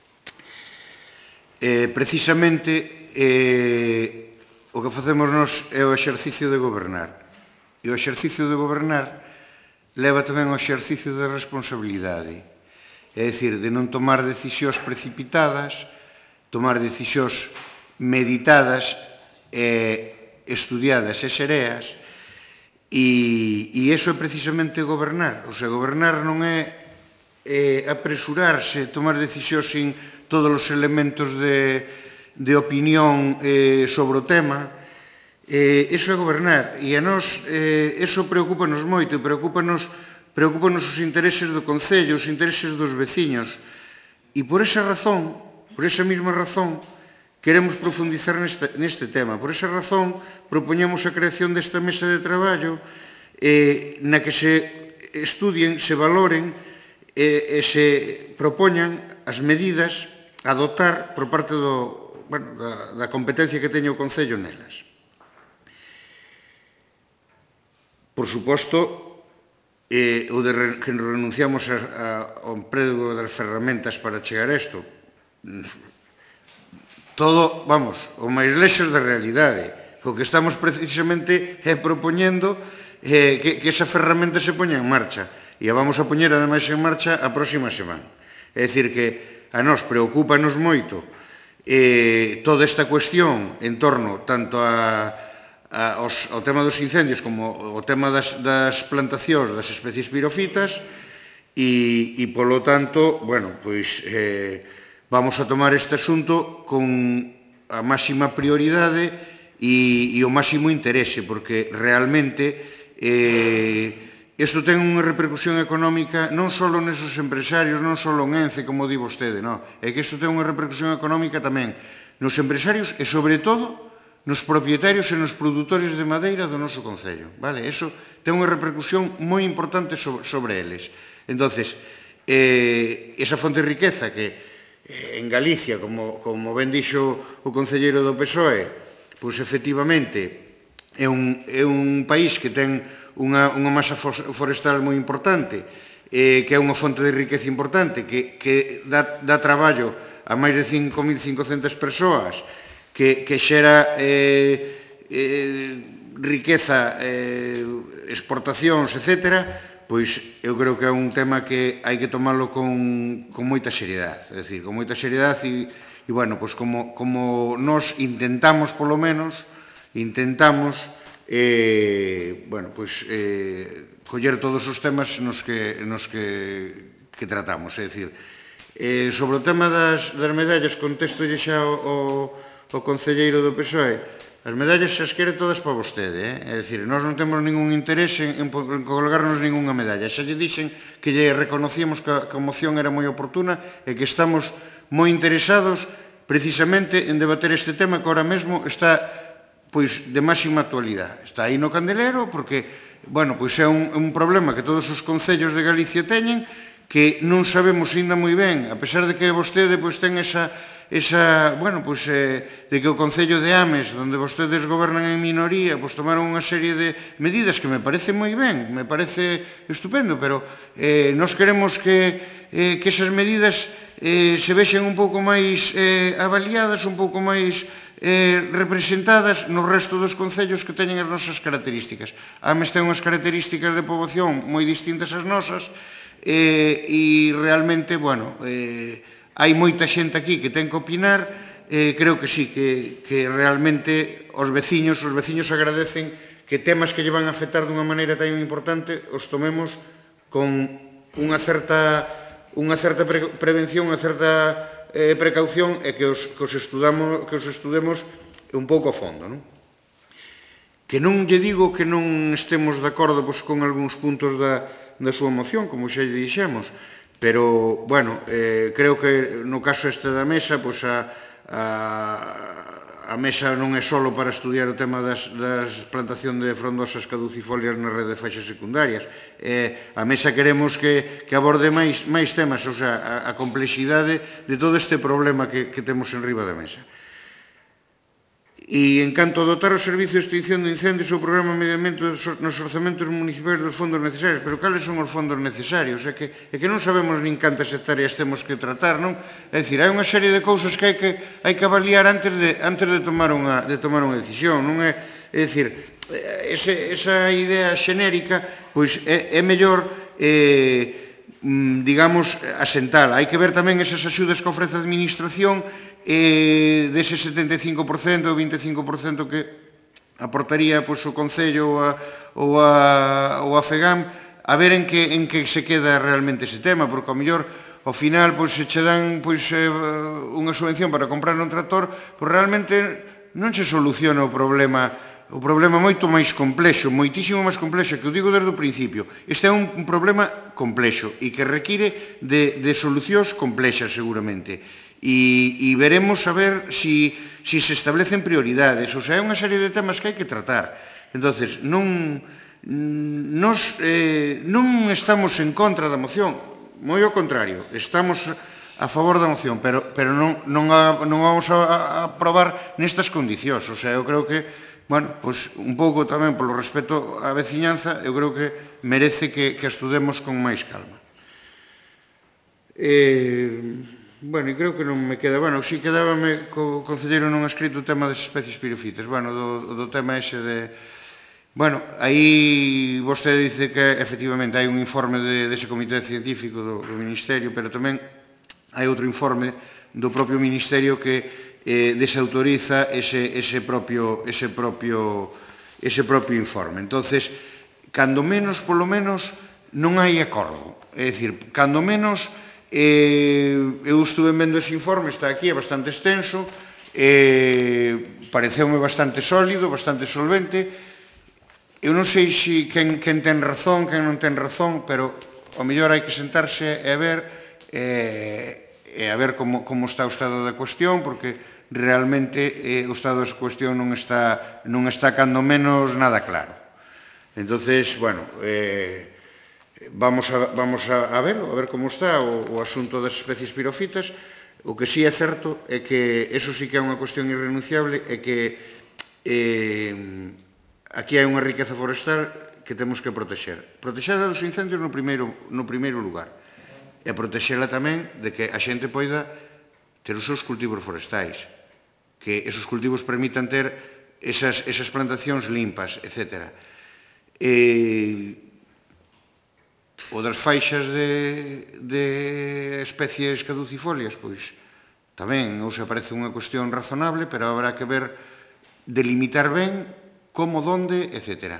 Precisamente, o que facemos nós é o exercicio de gobernar. E o exercicio de gobernar leva tamén ao exercicio de responsabilidade. É dicir, de non tomar decisións precipitadas, tomar decisións meditadas, estudiadas e sereas. E iso é precisamente gobernar. O sea, gobernar non é apresurarse, tomar decisións sin todos os elementos de opinión sobre o tema. Iso é gobernar. E a nós, iso preocúpanos moito, preocúpanos os intereses do Concello, os intereses dos veciños. E por esa razón, por esa mesma razón, queremos profundizar neste tema. Por esa razón, propoñemos a creación desta mesa de traballo na que se estudien, se valoren e se propoñan as medidas a adoptar por parte da competencia que teña o Concello nelas. Por suposto, o de que renunciamos ao emprego das ferramentas para chegar a isto. Todo, vamos, o máis lexos da realidade. O que estamos precisamente é propoñendo que esa ferramenta se poña en marcha. E a vamos a poñer, ademais, en marcha a próxima semana. É dicir, que a nós preocúpanos moito toda esta cuestión en torno tanto ao tema dos incendios como o tema das plantacións das especies pirofitas e, polo tanto, bueno, pois vamos a tomar este asunto con a máxima prioridade e o máximo interese, porque realmente isto ten unha repercusión económica non só nesos empresarios, non só en ENCE, como di vostede, non. É que isto ten unha repercusión económica tamén nos empresarios e, sobre todo, nos propietarios e nos produtores de madeira do noso Concello. Iso ten unha repercusión moi importante sobre eles. Entonces, esa fonte de riqueza que en Galicia, como ben dixo o concelleiro do PSOE, pois efectivamente é un país que ten unha masa forestal moi importante, que é unha fonte de riqueza importante, que dá traballo a máis de 5.500 persoas, que xera riqueza, exportacións, etc., pois eu creo que é un tema que hai que tomarlo con moita seriedade. É dicir, con moita seriedade e, bueno, pois como nós intentamos, polo menos, bueno, pois, coller todos os temas nos que tratamos. É dicir, sobre o tema das medallas, contestolle xa o concelleiro do PSOE, as medallas xa as quere todas para vostede. É dicir, nós non temos ningún interese en colgarnos ninguna medalla. Xa lle dixen que lle reconocíamos que a moción era moi oportuna e que estamos moi interesados precisamente en debater este tema que ahora mesmo está pois de máxima actualidade. Está aí no candelero porque, bueno, pois é un problema que todos os concellos de Galicia teñen, que non sabemos ainda moi ben, a pesar de que vostede pois ten esa de que o Concello de Ames, onde vostedes gobernan en minoría, pois tomaron unha serie de medidas que me parece moi ben, me parece estupendo, pero nos queremos que esas medidas se vexen un pouco máis avaliadas, un pouco máis representadas no resto dos concellos que teñen as nosas características. Ames ten unhas características de poboación moi distintas ás nosas e realmente, hai moita xente aquí que ten que opinar. Creo que sí, que realmente os veciños agradecen que temas que lle van a afectar dunha maneira tan importante os tomemos con unha certa prevención, unha certa precaución e que os estudemos un pouco a fondo. Que non lle digo que non estemos de acordo con algúns puntos da súa moción, como xa lle dixemos, pero, creo que no caso este da mesa, a mesa non é só para estudiar o tema das plantación de frondosas caducifolias na rede de faixas secundarias. A mesa queremos que aborde máis temas, ou sea, a complexidade de todo este problema que temos en riba da mesa. E en canto a dotar o Servicio de Extinción de Incendios o Programa de Medio Ambiente nos orzamentos municipais dos fondos necesarios, pero cales son os fondos necesarios? É que non sabemos nin cantas hectáreas temos que tratar, non? É dicir, hai unha serie de cousas que hai que avaliar antes de tomar unha decisión, non é? É dicir, esa idea xenérica, pois é mellor, digamos, asentala. Hai que ver tamén esas axudas que ofrece a Administración dese 75% ou 25% que aportaría o Concello ou a FEGAM, a ver en que se queda realmente ese tema, porque ao mellor ao final se che dan unha subvención para comprar un tractor, pois realmente non se soluciona o problema moito máis complexo, moitísimo máis complexo, que o digo desde o principio. Este é un problema complexo e que require de solucións complexas seguramente. E veremos a ver se establecen prioridades, ou sea, é unha serie de temas que hai que tratar. Entonces, non estamos en contra da moción, moi ao contrario, estamos a favor da moción, pero non vamos a aprobar nestas condicións. O sea, eu creo que, un pouco tamén polo respeto á veciñanza, eu creo que merece que estudemos con máis calma. Creo que non me queda... Si quedábame co concelleiro non escrito o tema das especies pirofitas, do tema ese de... aí vostede dice que efectivamente hai un informe dese comité científico do Ministerio, pero tamén hai outro informe do propio Ministerio que desautoriza ese propio informe. Entonces, cando menos, polo menos, non hai acordo. É dicir, cando menos... eu estuve vendo ese informe, está aquí, é bastante extenso, pareceume bastante sólido, bastante solvente. Eu non sei quen ten razón, quen non ten razón, pero ao mellor hai que sentarse e a ver como está o estado da cuestión, porque realmente o estado da cuestión non está cando menos nada claro. Entonces, vamos a verlo, a ver como está o asunto das especies pirofitas. O que sí é certo é que eso sí que é unha cuestión irrenunciable, é que aquí hai unha riqueza forestal que temos que protexer. Protexela dos incendios no primeiro lugar, e protexela tamén de que a xente poida ter os seus cultivos forestais, que esos cultivos permitan ter esas plantacións limpas, etc. O das faixas de especies caducifolias, pois tamén ou se parece unha cuestión razonable, pero habrá que ver, delimitar ben como, donde, etc.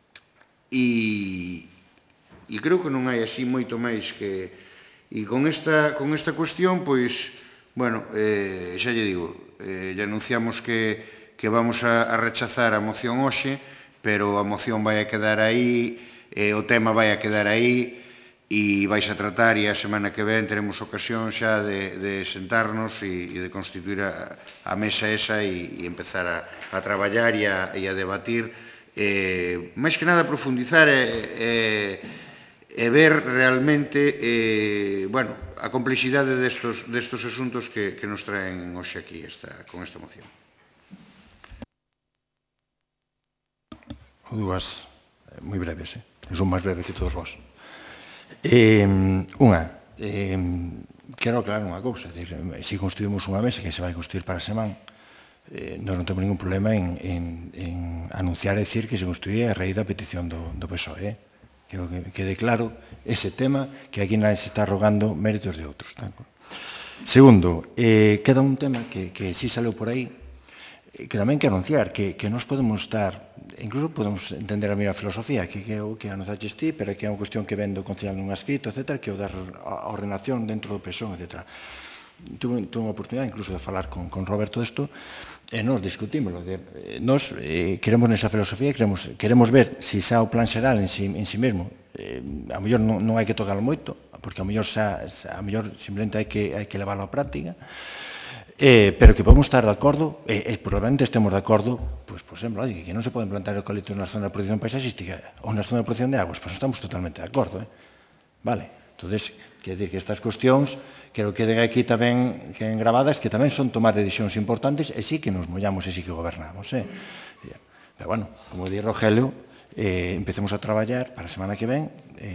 E creo que non hai así moito máis que... E con esta cuestión, pois, xa lle digo, lle anunciamos que vamos a rechazar a moción hoxe, pero a moción vai a quedar aí, o tema vai a quedar aí e vais a tratar, e a semana que ven teremos ocasión xa de sentarnos e de constituir a mesa esa e empezar a traballar e a debatir, máis que nada profundizar e ver realmente, bueno, a complexidade destos asuntos que nos traen hoxe aquí con esta moción. Dúas moi breves, son máis breves que todos vós. Unha, quero aclarar unha cousa, se construímos unha mesa que se vai construir para a semana, non temos ningún problema en anunciar e dicir que se construía a raíz da petición do PSOE. Que quede claro ese tema, que aquí nadie se está rogando méritos de outros. Segundo, queda un tema que sí saleu por aí, que tamén que anunciar, que nos podemos estar, incluso podemos entender a mesma filosofía, que é o que anunciaches ti, pero que é unha cuestión que ven do Concello nun escrito, etc., que é o da ordenación dentro do PSOE, etc. Tuve unha oportunidade incluso de falar con Roberto isto, e nos discutimos. Nos queremos nesa filosofía, queremos ver se xa o plan xeral en si mesmo, a mellor non hai que tocarlo moito, porque a mellor simplemente hai que levarlo á práctica, pero que podemos estar de acordo, e probablemente estemos de acordo, por exemplo, que non se poden plantar eucaliptos na zona de protección paisaxística ou na zona de protección de aguas, pois estamos totalmente de acordo. Vale, entonces, quer dizer que estas cuestións, quero que queden aquí tamén gravadas, que tamén son tomar decisións importantes, e sí que nos mollamos e sí que gobernamos. Pero, bueno, como di Rogelio, empecemos a traballar para a semana que ven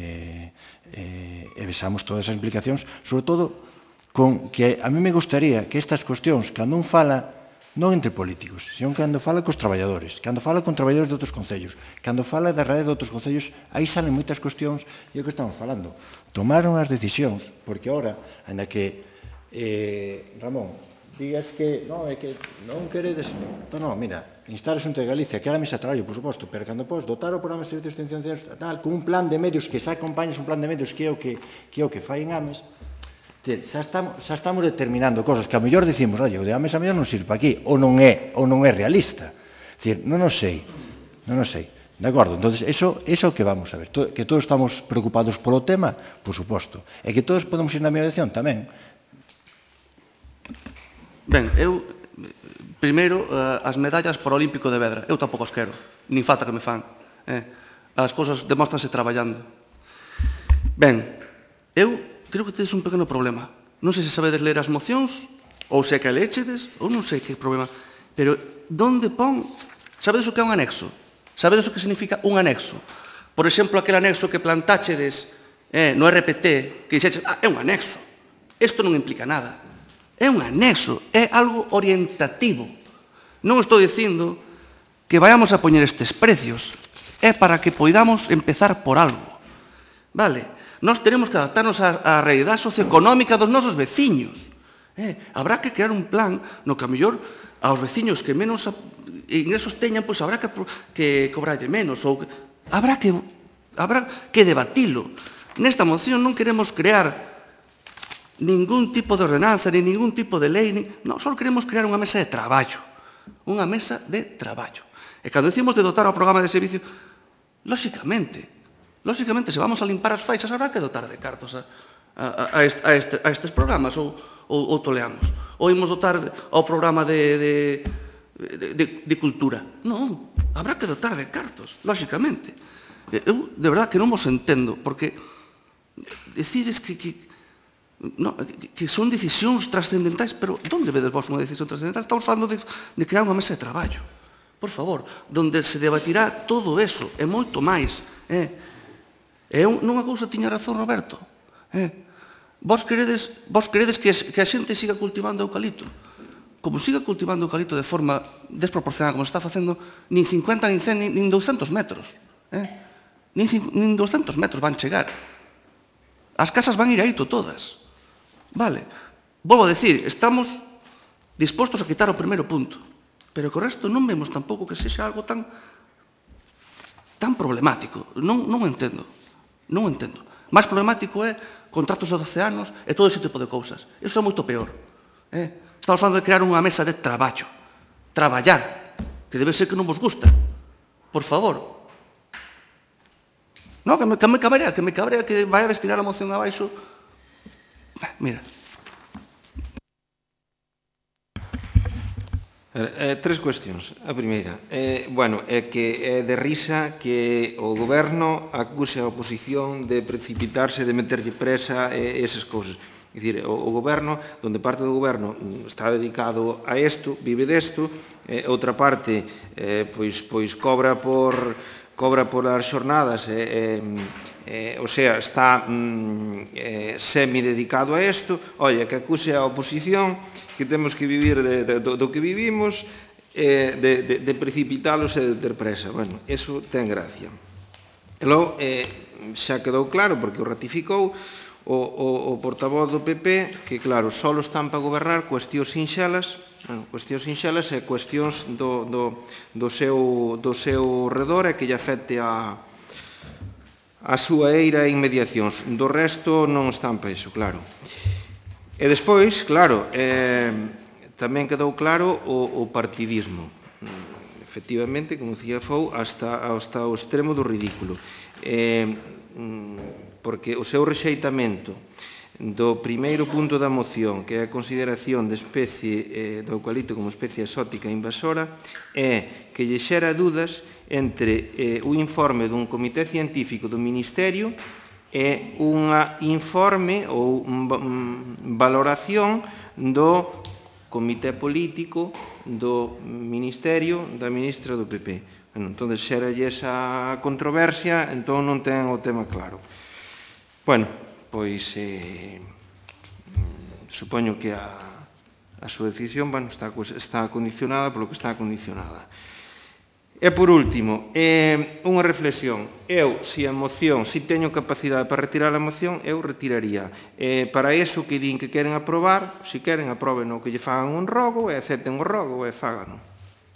e vexamos todas as implicacións, sobre todo, con que a mí me gustaría que estas cuestións, cando un fala, non entre políticos, senón cando fala cos traballadores, cando fala con traballadores de outros concellos, cando fala da rede de outros concellos, aí salen moitas cuestións, e o que estamos falando. Tomaron as decisións, porque ahora, ainda que, Ramón, digas que non queredes... Non, mira, instar a Xunta de Galicia, que era a mesa de traballo, por suposto, pero cando podes dotar o programa de servicios de extensión tal, con un plan de medios que xa acompañes un plan de medios que é o que fai en AMES, xa estamos determinando cosas que a mellor dicimos, o de AMES a mellor non sirve para aquí, ou non é realista. Non o sei. De acordo? Entón, eso é o que vamos a ver. Que todos estamos preocupados polo tema, por suposto. E que todos podemos ir na mesma dirección tamén. Ben, eu, primeiro, as medallas por Olímpico de Vedra. Eu tampouco os quero, nin falta que me fan. As cousas demóstranse traballando. Ben, eu creo que tedes un pequeno problema. Non sei se sabedes ler as mocións, ou se é que a lechedes, ou non sei que problema. Pero, donde pon... Sabedes o que é un anexo? Sabedes o que significa un anexo? Por exemplo, aquel anexo que plantáchedes no RPT, que dixeches, é un anexo. Isto non implica nada. É un anexo, é algo orientativo. Non estou dicindo que vayamos a poñer estes precios. É para que poidamos empezar por algo. Vale? Nós tenemos que adaptarnos á realidade socioeconómica dos nosos veciños. Habrá que crear un plan no que a mellor aos veciños que menos ingresos teñan, pois habrá que cobralle menos, ou habrá que debatilo. Nesta moción non queremos crear ningún tipo de ordenanza, ni ningún tipo de lei, non, só queremos crear unha mesa de traballo. Unha mesa de traballo. E cando decimos de dotar ao programa de servicio, lóxicamente, se vamos a limpar as faixas, habrá que dotar de cartos a estes programas, ou toleamos. Ou imos dotar ao programa de cultura. Non, habrá que dotar de cartos, lóxicamente. Eu, de verdad, que non vos entendo, porque decides que son decisións trascendentais, pero onde vedes vos unha decisión trascendental? Estamos falando de crear unha mesa de traballo, por favor, onde se debatirá todo eso, e moito máis, E nunha cousa tiña razón Roberto. Vos queredes que a xente siga cultivando eucalipto? Como siga cultivando eucalipto de forma desproporcionada, como se está facendo, nin 50, nin 100, nin 200 metros. Nin 200 metros van chegar. As casas van ir aí todas. Vale. Volvo a decir, estamos dispostos a quitar o primeiro punto, pero que o resto non vemos tampouco que sexa algo tan problemático. Non entendo. Non entendo. Máis problemático é contratos de 12 anos e todo ese tipo de cousas. Iso é moito peor. Estamos falando de crear unha mesa de traballo. Traballar. Que debe ser que non vos gusta. Por favor. Non, que me cabrea que vai a destinar a moción abaixo. Mira. Tres cuestións. A primeira, bueno, é que é de risa que o goberno acuse a oposición de precipitarse, de meterlle presa e esas cousas. É dicir, o goberno, donde parte do goberno está dedicado a isto, vive desto, outra parte pois cobra por as xornadas, o sea, está semi-dedicado a isto. Olla, que acuse a oposición que temos que vivir do que vivimos, de precipitalos e de ter presa. Bueno, eso ten gracia. E logo, xa quedou claro, porque o ratificou o portavoz do PP, que claro, só están para gobernar cuestións sinxelas e cuestións do seu redor e que lle afecte a súa eira e inmediacións. Do resto non están para iso, claro. E despois, claro, tamén quedou claro o partidismo. Efectivamente, como dicía Fou, hasta o extremo do ridículo. Porque o seu rexeitamento do primeiro punto da moción, que é a consideración de especie do eucalipto como especie exótica invasora, é que lle xera dúdas entre un informe dun comité científico do Ministerio e un informe ou valoración do comité político do Ministerio da ministra do PP. Entón, xeralle esa controversia, entón non ten o tema claro. Bueno, pois supoño que a súa decisión está condicionada polo que está condicionada. E por último, unha reflexión. Eu, se teño capacidade para retirar a moción, eu retiraría. Para iso que din que queren aprobar, se queren aproben o que lle fagan un rogo, e acepten o rogo e fágano.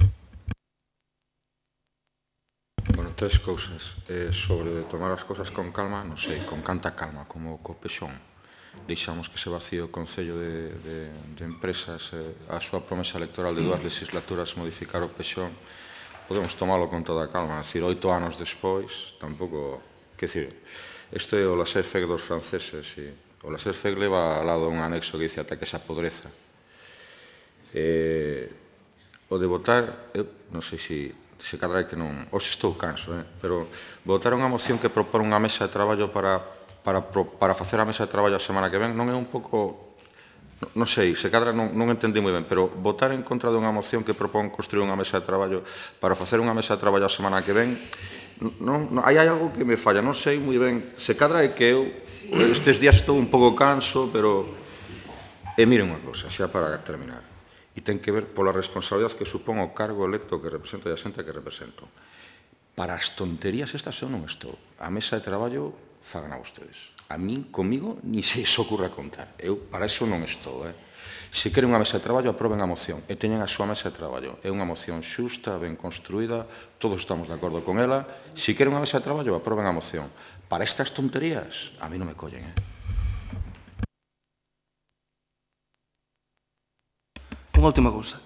Bueno, tres cousas. Sobre tomar as cousas con calma, non sei, con canta calma, como co Pexón. Deixamos que se vacíe o Concello de Empresas, a súa promesa electoral de 2 legislaturas modificar o Pexón. Podemos tomalo con toda a calma. É dicir, 8 anos despois, tampouco... Que dicir, isto é o laissez-faire dos franceses. O laissez-faire leva ao lado un anexo que dice ata que se apodreza. O de votar, eu non sei se cadra que non... Hoxe estou canso, pero votar unha moción que propón unha mesa de traballo para facer a mesa de traballo a semana que ven non é un pouco... Non sei, se cadra non entendi moi ben, pero votar en contra dunha moción que propón construir unha mesa de traballo para facer unha mesa de traballo a semana que ven, hai algo que me falla, non sei moi ben. Se cadra é que eu estes días estou un pouco canso, pero... E miren unha cousa, xa para terminar. E ten que ver pola responsabilidade que supón o cargo electo que represento e a xente que represento. Para as tonterías estas eu non estou. A mesa de traballo fagan a vostedes. A min, comigo, ni se iso ocurra contar. Eu para iso non estou. Se queren unha mesa de traballo, aproben a moción e teñen a súa mesa de traballo. É unha moción xusta, ben construída, todos estamos de acordo con ela. Se queren unha mesa de traballo, aproben a moción. Para estas tonterías, a mí non me collen. Unha última cousa.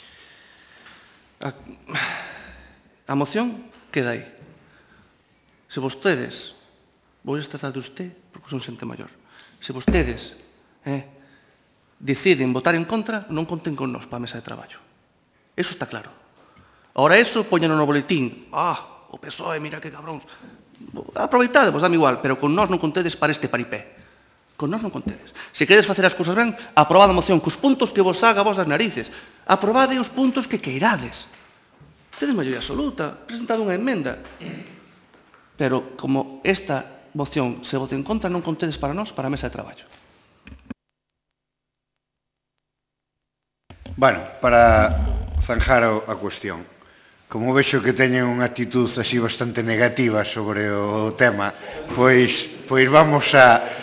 A moción queda aí. Se vostedes, vou tratar de usted, porque son xente maior, se vostedes deciden votar en contra, non conten con nós para a mesa de traballo. Eso está claro. Ahora eso, poñeno no boletín. O PSOE, mira que cabróns. Aproveitade, vos dame igual, pero con nós non contedes para este paripé. Con nós non contedes. Se queredes facer as cousas ben, aprobad a moción cos puntos que vos haga vos as narices. Aprobade os puntos que queirades. Tedes maioría absoluta, presentado unha enmenda. Pero como esta moción se vote en contra, non contedes para nós para a mesa de traballo. Bueno, para zanjar a cuestión, como vexo que teñen unha actitud así bastante negativa sobre o tema, pois vamos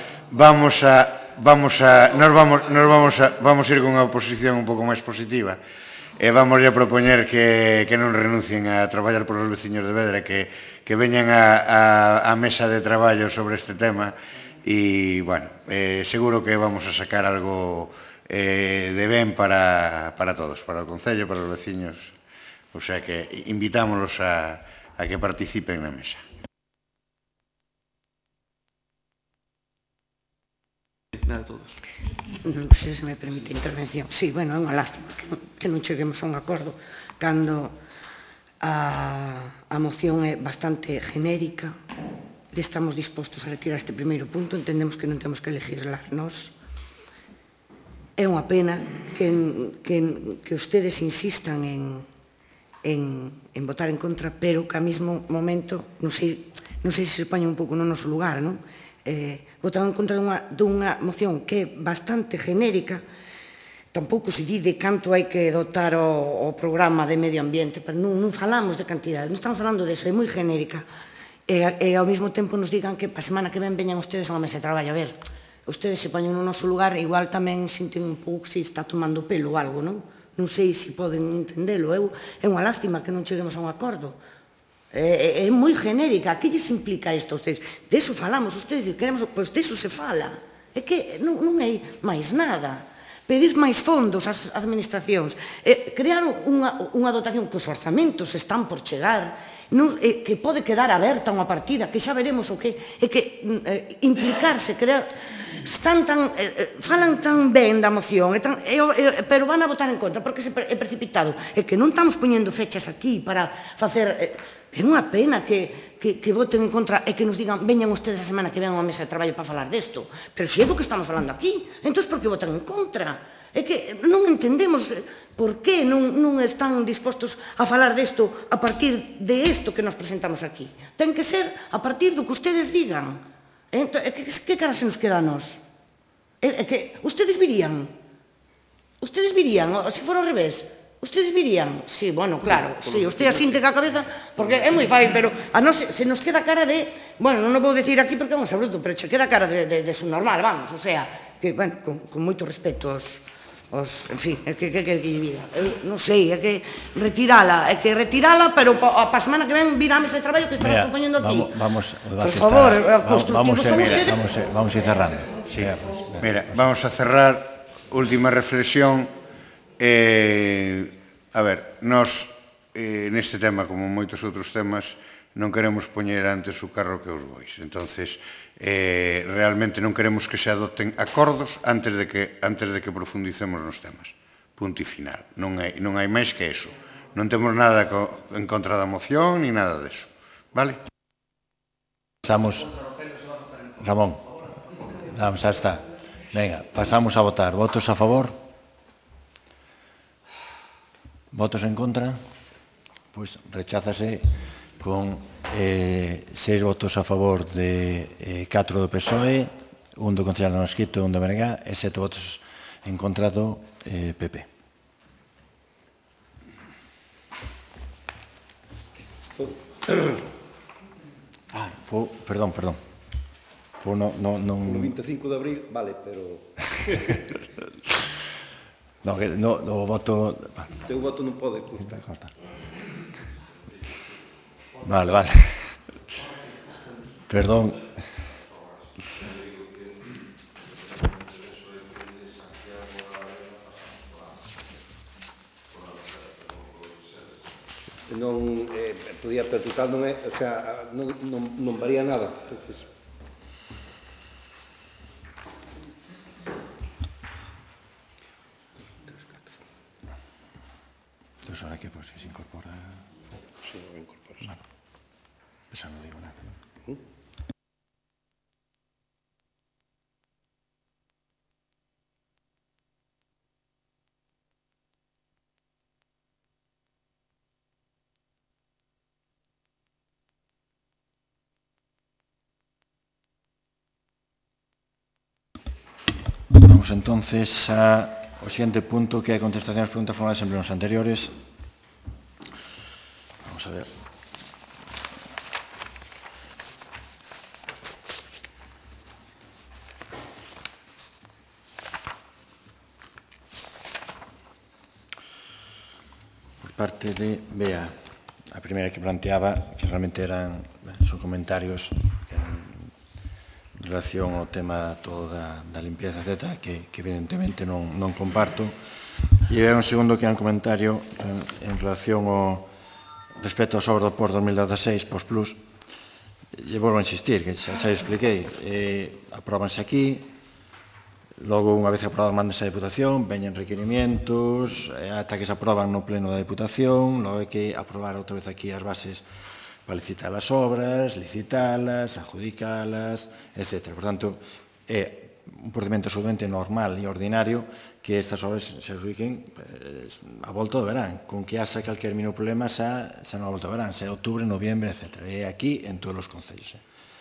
a ir con unha oposición un pouco máis positiva e vamos a propoñer que non renuncien a traballar por os veciños de Vedra, que veñan a mesa de traballo sobre este tema e, bueno, seguro que vamos a sacar algo de ben para todos, para o Concello, para os veciños. O sea que invitámonos a que participen na mesa. na de todos. Se me permite a intervención. Sí, bueno, é unha lástima que non cheguemos a un acordo cando a moción é bastante genérica. Estamos dispostos a retirar este primeiro punto, entendemos que non temos que legislar nós. É unha pena que ustedes insistan en votar en contra, pero que ao mesmo momento, non sei se se poñen un pouco no noso lugar, non? Votan en contra dunha moción que é bastante genérica. Tampouco se di de canto hai que dotar o programa de medio ambiente, pero non falamos de cantidade, non estamos falando de eso, é moi genérica. E ao mesmo tempo nos digan que para a semana que ven veñan ustedes a unha mesa de traballo. A ver, ustedes se poñen no noso lugar, igual tamén sinten un pouco que se está tomando pelo ou algo, non? Non sei se poden entendelo. É unha lástima que non cheguemos a un acordo. É moi genérica. Que lles implica isto a ustedes? De eso falamos, ustedes queremos, pois de eso se fala. É que non hai máis nada. Pedir máis fondos ás administracións, crear unha dotación que os orzamentos están por chegar, que pode quedar aberta unha partida, que xa veremos o que é que implicarse, crear, falan tan ben da moción, pero van a votar en contra porque é precipitado, é que non estamos poñendo fechas aquí para facer... É unha pena que voten en contra e que nos digan veñan ustedes a semana que ven a unha mesa de traballo para falar desto. Pero se é do que estamos falando aquí, entón por que votan en contra? É que non entendemos por que non están dispostos a falar desto a partir de isto que nos presentamos aquí. Ten que ser a partir do que ustedes digan. Que cara se nos queda a nós? É que ustedes virían, se fora ao revés, ustedes virían? Sí, bueno, claro, sí, usted asinte ca cabeza, porque é moi fácil, pero a nós se nos queda cara de, bueno, non o vou decir aquí porque é un sabruto, pero se queda cara de subnormal, vamos, o sea, que, bueno, con moito respeto en fin, é que lle diga, non sei, é que retirala, pero a semana que ven vir a mesa de traballo que estamos propoñendo aquí. Por favor, constructivos son ustedes. Vamos a ir cerrando. Mira, vamos a cerrar, última reflexión. A ver, nós neste tema, como moitos outros temas, non queremos poñer antes o carro que os bois. Entonces, realmente non queremos que se adopten acordos antes de que profundicemos nos temas. Punto e final. Non hai máis que eso. Non temos nada en contra da moción ni nada deso. Vale? Pasamos... Ramón. Vamos, xa está. Venga, pasamos a votar. Votos a favor? Votos en contra? Pois recházase con 6 votos a favor de 4 do PSOE, 1 do Concello non escrito e 1 do BNG, e 7 votos en contra do PP. Perdón. O 25 de abril, vale, pero... O voto... O teu voto non pode constar. Vale. Perdón. Non, podía perjudicar, non é, o sea, non varía nada, entonces... Entonces ahora que pues, se incorpora... Sí, non incorpora. Bueno, pues no digo nada. Vamos entonces ao siguiente punto, que é a contestación ás preguntas formales en plenos anteriores. Vamos a ver. Por parte de Bea, a primeira que planteaba, que realmente son comentarios en relación ao tema todo da limpieza, etc., que evidentemente non comparto. E é un segundo que é un comentario en relación ao respecto aos obras do POR 2016, POS Plus. E volvo a insistir, que xa expliquei, apróbanse aquí, Logo, unha vez aprobado, mándase a Deputación, veñen requerimientos, ata que se aproban no pleno da Deputación, logo hai que aprobar outra vez aquí as bases para licitar as obras, licitalas, adjudicalas, etc. Por tanto, é un procedimento absolutamente normal e ordinario que estas obras se adjudiquen a volta do verán, con que haxa calquer mínimo problema xa non a volta do verán, xa é outubro, noviembre, etc. É aquí en todos os concellos.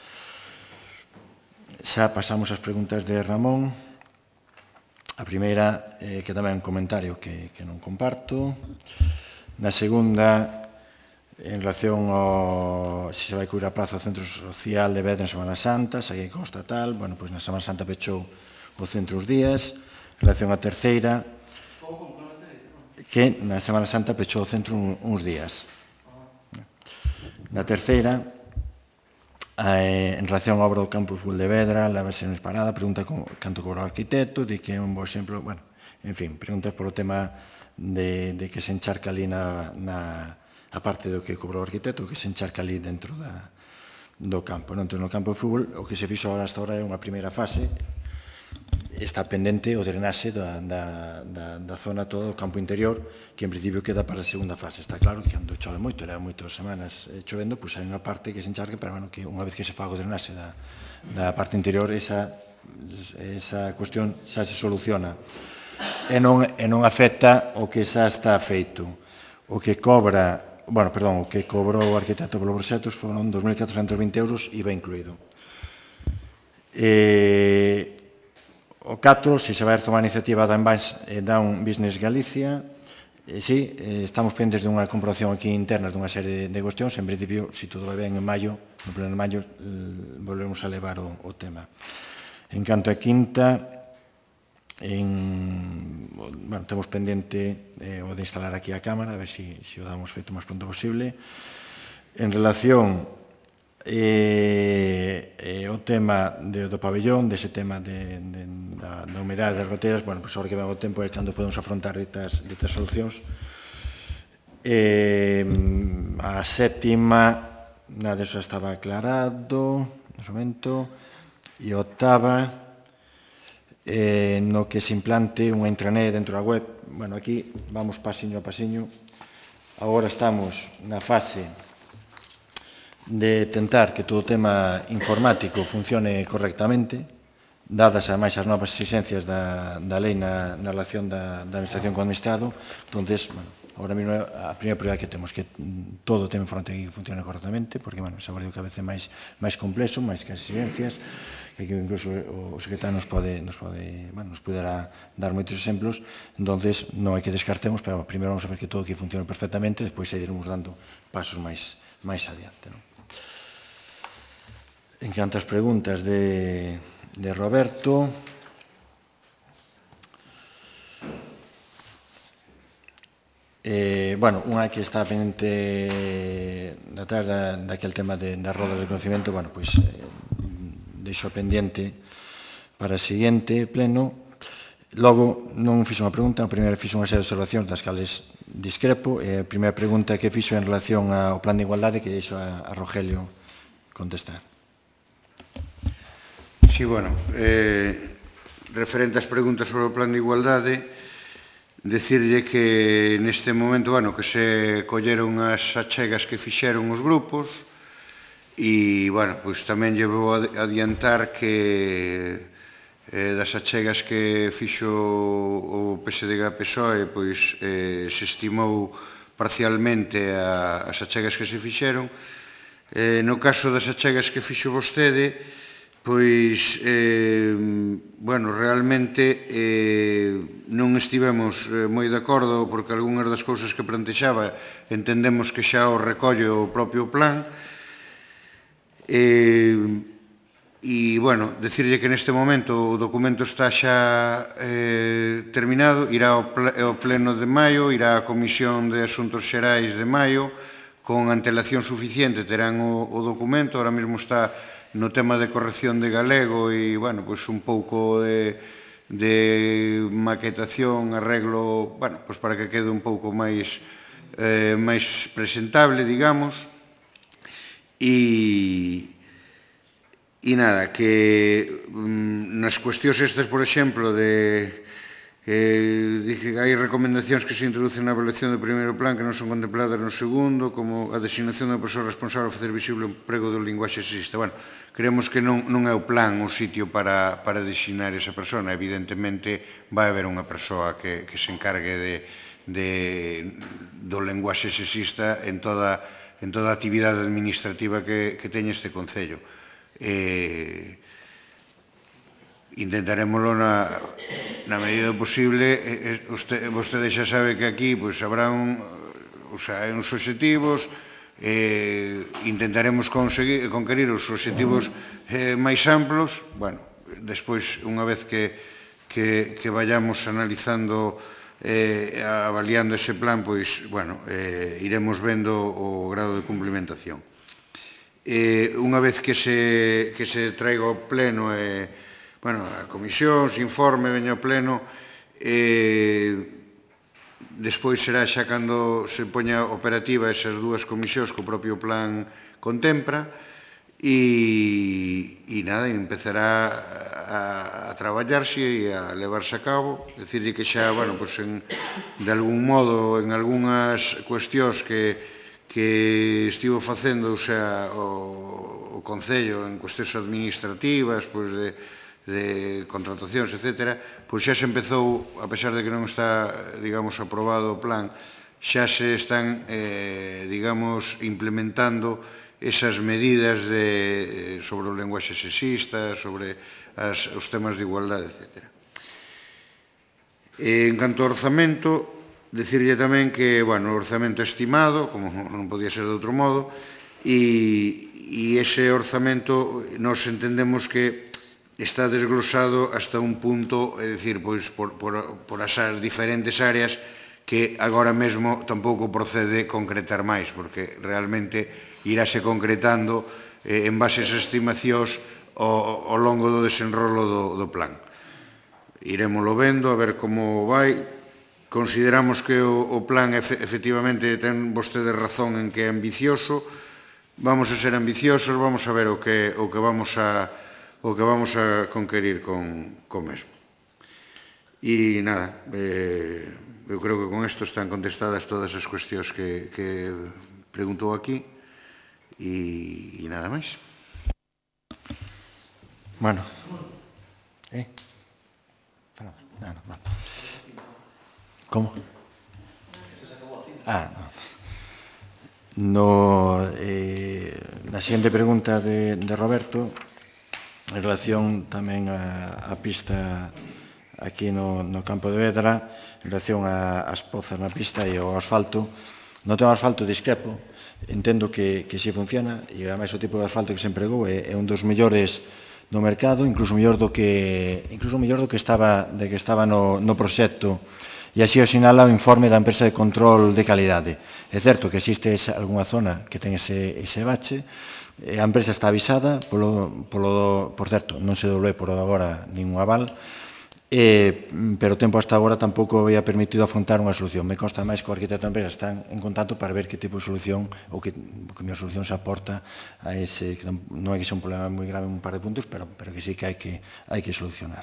Xa pasamos ás preguntas de Ramón. A primeira, que tamén é un comentario que non comparto. Na segunda, en relación ao se vai cubrir a praza do Centro Social de Vedra en Semana Santa, se aí consta tal, bueno, pois na Semana Santa pechou o centro uns días. En relación á terceira, que na Semana Santa pechou o centro uns días. Na terceira, en relación á obra do campo de fútbol de Vedra, la versión parada, pregunta canto cobrou o arquitecto, di que é un bo exemplo, bueno, en fin, preguntas por o tema de que se encharca ali a parte do que cobrou o arquitecto, que se encharca ali dentro do campo. Entón, no campo de fútbol, o que se fixo hasta ahora é unha primeira fase, está pendente o drenaxe da zona todo do campo interior, que en principio queda para a segunda fase. Está claro que cando chove moito, leva moitas semanas chovendo, pois hai unha parte que se encharque, pero bueno, que unha vez que se faga o drenaxe da parte interior, esa cuestión xa se soluciona. E non afecta o que xa está feito. O que cobra, bueno, perdón, o que cobrou o arquitecto polo proxectos foron 2.420 euros, IVA incluído. O 4, se se vai tomar a iniciativa da Down Business Galicia, sí, estamos pendentes dunha comprobación aquí interna dunha serie de cuestións. En principio, se todo vai ben en maio, no pleno de maio, volvemos a levar o tema. En canto a quinta, temos pendente o de instalar aquí a cámara, a ver se o damos feito o máis pronto posible. En relación o tema do pabellón, dese tema da humedade das goteras, bueno, pois agora que ven o tempo é cando podemos afrontar ditas solucións. A sétima, nada disso estaba aclarado, no momento, e a octava, no que se implante unha intranet dentro da web. Bueno, aquí vamos pasiño a pasiño. Agora estamos na fase de tentar que todo o tema informático funcione correctamente, dadas ademais as novas exigencias da lei na relación da administración co administrado. Entonces, bueno, ahora mesmo a primeira prioridade que temos que todo o tema informático funcione correctamente, porque, bueno, se aborda cada vez máis complexo, máis que as exigencias, que incluso o secretario nos poderá dar moitos exemplos. Entonces, non hai que descartemos, pero primeiro vamos a ver que todo aquí funcione perfectamente, despois iremos dando pasos máis adiante. En canto ás preguntas de Roberto, bueno, unha que está pendente atrás daquele tema da roda de conocimiento, bueno, pois deixo pendiente para o seguinte pleno. Logo, non fixo unha pregunta, a primeira fixo unha serie de observacións das cales discrepo. A primeira pregunta que fixo en relación ao plan de igualdade, que deixo a Rogelio contestar. Sí, bueno, referente ás preguntas sobre o plan de igualdade, decirlle que neste momento, bueno, que se colleron as achegas que fixeron os grupos e, bueno, pois tamén lle vou adiantar que das achegas que fixo o PSDG-PSOE, pois se estimou parcialmente as achegas que se fixeron. No caso das achegas que fixo vostede, pois, bueno, realmente non estivemos moi de acordo porque algunhas das cousas que plantexaba entendemos que xa o recolle o propio plan. E, bueno, decirlle que neste momento o documento está xa terminado, irá ao pleno de maio, irá á Comisión de Asuntos Xerais de maio, con antelación suficiente terán o documento. Ahora mesmo está no tema de corrección de galego e, bueno, pois un pouco de maquetación, arreglo, bueno, pois para que quede un pouco máis presentable, digamos. E E nada, que nas cuestións estas, por exemplo, dice que hai recomendacións que se introducen na evaluación do primeiro plan que non son contempladas no segundo, como a designación da persoa responsable de facer visible o emprego do linguaxe sexista. Bueno, creemos que non é o plan o sitio para designar esa persona. Evidentemente, vai haber unha persoa que se encargue do linguaxe sexista en toda a actividade administrativa que teña este Concello. Intentaremoslo na medida posible. Vostede xa sabe que aquí habrá uns obxectivos, intentaremos conquerir os obxectivos máis amplos. Bueno, despois, unha vez que vayamos analizando avaliando ese plan, iremos vendo o grado de cumplimentación. Unha vez que se traiga ao pleno a comisión, se informe, veña ao pleno, despois será xa cando se poña operativa esas dúas comisións que o propio plan contempla e nada, empezará a traballarse e a levarse a cabo. Decir que xa, de algún modo, en algunhas cuestións que estivo facendo o Concello en cuestións administrativas, de contratacións, etc., xa se empezou, a pesar de que non está, aprobado o plan, xa se están, implementando esas medidas sobre o linguaxe sexista, sobre os temas de igualdade, etc. En canto ao orzamento, dicirlle tamén que o orzamento estimado, como non podía ser de outro modo, e ese orzamento nos entendemos que está desglosado hasta un punto, é dicir, por as diferentes áreas que agora mesmo tampouco procede concretar máis, porque realmente iráse concretando en base a esas estimacións ao longo do desenrolo do plan. Irémoslo vendo, a ver como vai. Consideramos que o plan, efectivamente, ten vostede razón en que é ambicioso. Vamos a ser ambiciosos, vamos a ver o que vamos a conquerir con mesmo. E nada, eu creo que con isto están contestadas todas as cuestións que preguntou aquí e nada máis. Bueno. Como? Na seguinte pregunta de Roberto, en relación tamén á pista aquí no campo de Vedra, en relación ás pozas na pista e ao asfalto. No tema asfalto discrepo, entendo que si funciona, e ademais o tipo de asfalto que se empregou é un dos mellores no mercado, incluso mellor do que estaba no proxecto, e así o sinala o informe da empresa de control de calidade. É certo que existe algunha zona que ten ese bache. A empresa está avisada, por certo, non se doblou por agora ningún aval, pero o tempo hasta agora tampouco había permitido afrontar unha solución. Me consta máis que o arquitecto da empresa están en contacto para ver que tipo de solución ou que a solución se aporta a ese, que non é que sea un problema moi grave en un par de puntos, pero que sí que hai que solucionar.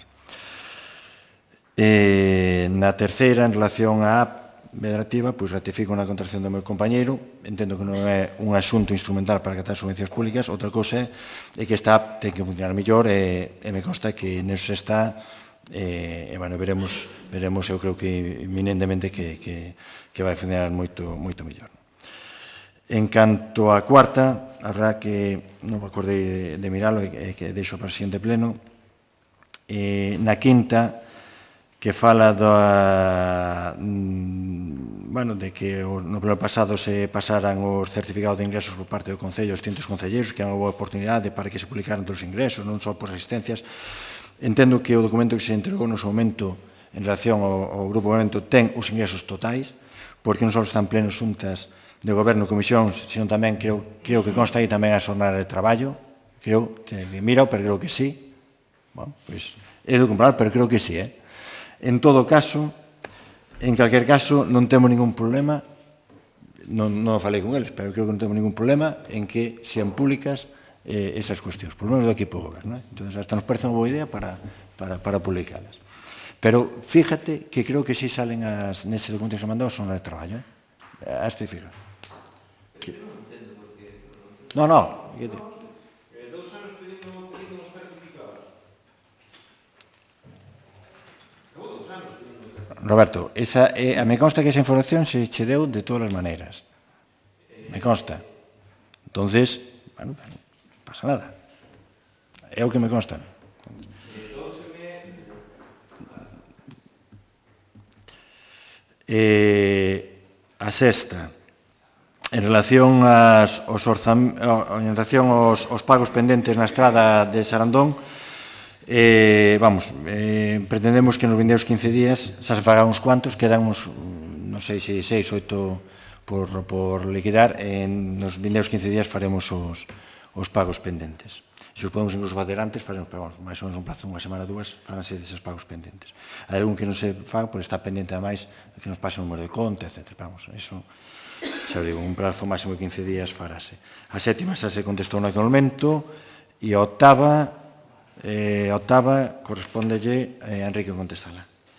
Na terceira, en relación á app Medrativa, ratifico na contratación do meu compañeiro. Entendo que non é un asunto instrumental para captar subvencións públicas. Outra cousa é que esta app ten que funcionar mellor e me consta que neso está veremos, eu creo que inminentemente que vai funcionar moito mellor. En canto á cuarta, a verdad que non me acordei de miralo e que deixo para o seguinte pleno. Na quinta, que fala de que no pleno pasado se pasaran os certificados de ingresos por parte do Concello aos distintos concelleiros, que é unha boa oportunidade para que se publicaran todos os ingresos, non só por asistencias. Entendo que o documento que se entregou no seu momento en relación ao Grupo Movimento ten os ingresos totais, porque non só están plenos xuntas de goberno e comisións, sino tamén creo que consta aí tamén a xornada de traballo. Creo que mira, pero creo que sí. É de comprobar, pero creo que sí, En todo caso, en calquer caso, non temos ningún problema, non falei con eles, pero creo que non temos ningún problema en que sean públicas esas cuestións, por lo menos do equipo de goberno. Entón, hasta nos parece unha boa idea para publicalas. Pero fíjate que creo que si salen nese documento que se mandou son de traballo. Este fija. No. Roberto, me consta que esa información se che deu de todas as maneiras. Me consta. Entonces, bueno, non pasa nada. É o que me consta. A sexta, en relación aos pagos pendentes na estrada de Sarandón, pretendemos que nos vindeiros 15 días xa se fagan uns cuantos, quedan uns, non sei se 6, 8 por liquidar, nos vindeiros 15 días faremos os pagos pendentes. Se os podemos incluso facer antes, faremos, pero máis ou menos un plazo, unha semana, dúas, faranse deses pagos pendentes. Hai algún que non se faga, pois está pendente ademais que nos pase o número de conta, etc. Vamos, iso, xa digo, un prazo máximo de 15 días farase. A sétima xa se contestou no momento, e a octava correspondelle a Enrique contestala.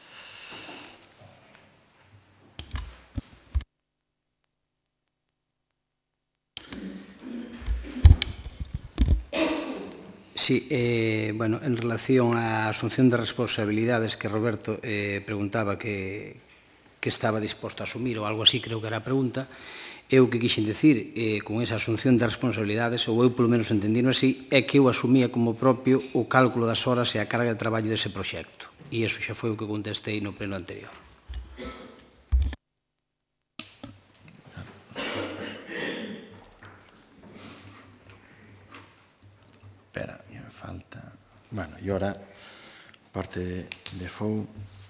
Sí, bueno, en relación á asunción de responsabilidades que Roberto preguntaba que estaba disposto a asumir ou algo así, creo que era a pregunta, eu que quixen decir con esa asunción de responsabilidades, ou eu polo menos entendino así, é que eu asumía como propio o cálculo das horas e a carga de traballo dese proxecto. E iso xa foi o que contestei no pleno anterior. Espera, me falta... Bueno, e ahora, parte de FOU...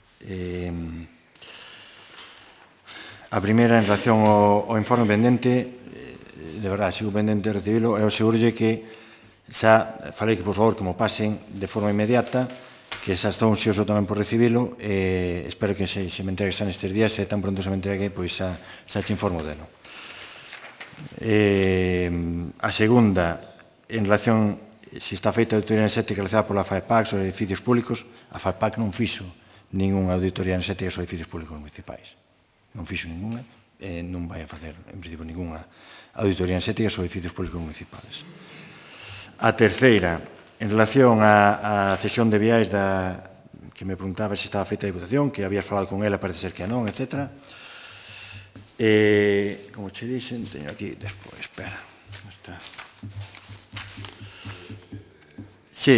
A primeira, en relación ao informe pendente, de verdade, sigo pendente de recibilo, e asegurlle que xa falei que, por favor, que mo pasen de forma inmediata, que xa estou ansioso tamén por recibilo, espero que se me entregue xa nestes días, e tan pronto se me entregue, pois xa te informo delo. A segunda, en relación, se está feita a auditoría enerxética realizada pola FAEPAC sobre edificios públicos, a FAEPAC non fixo ninguna auditoría enerxética sobre edificios públicos municipais. Non fixo ninguna, non vai a facer, en principio, ninguna auditoría enerxética sobre edificios públicos municipales. A terceira, en relación á cesión de viais que me preguntaba se estaba feita a Diputación, que habías falado con ela, parece ser que non, etc. Como che dixen, teño aquí despois, espera, está. Sí.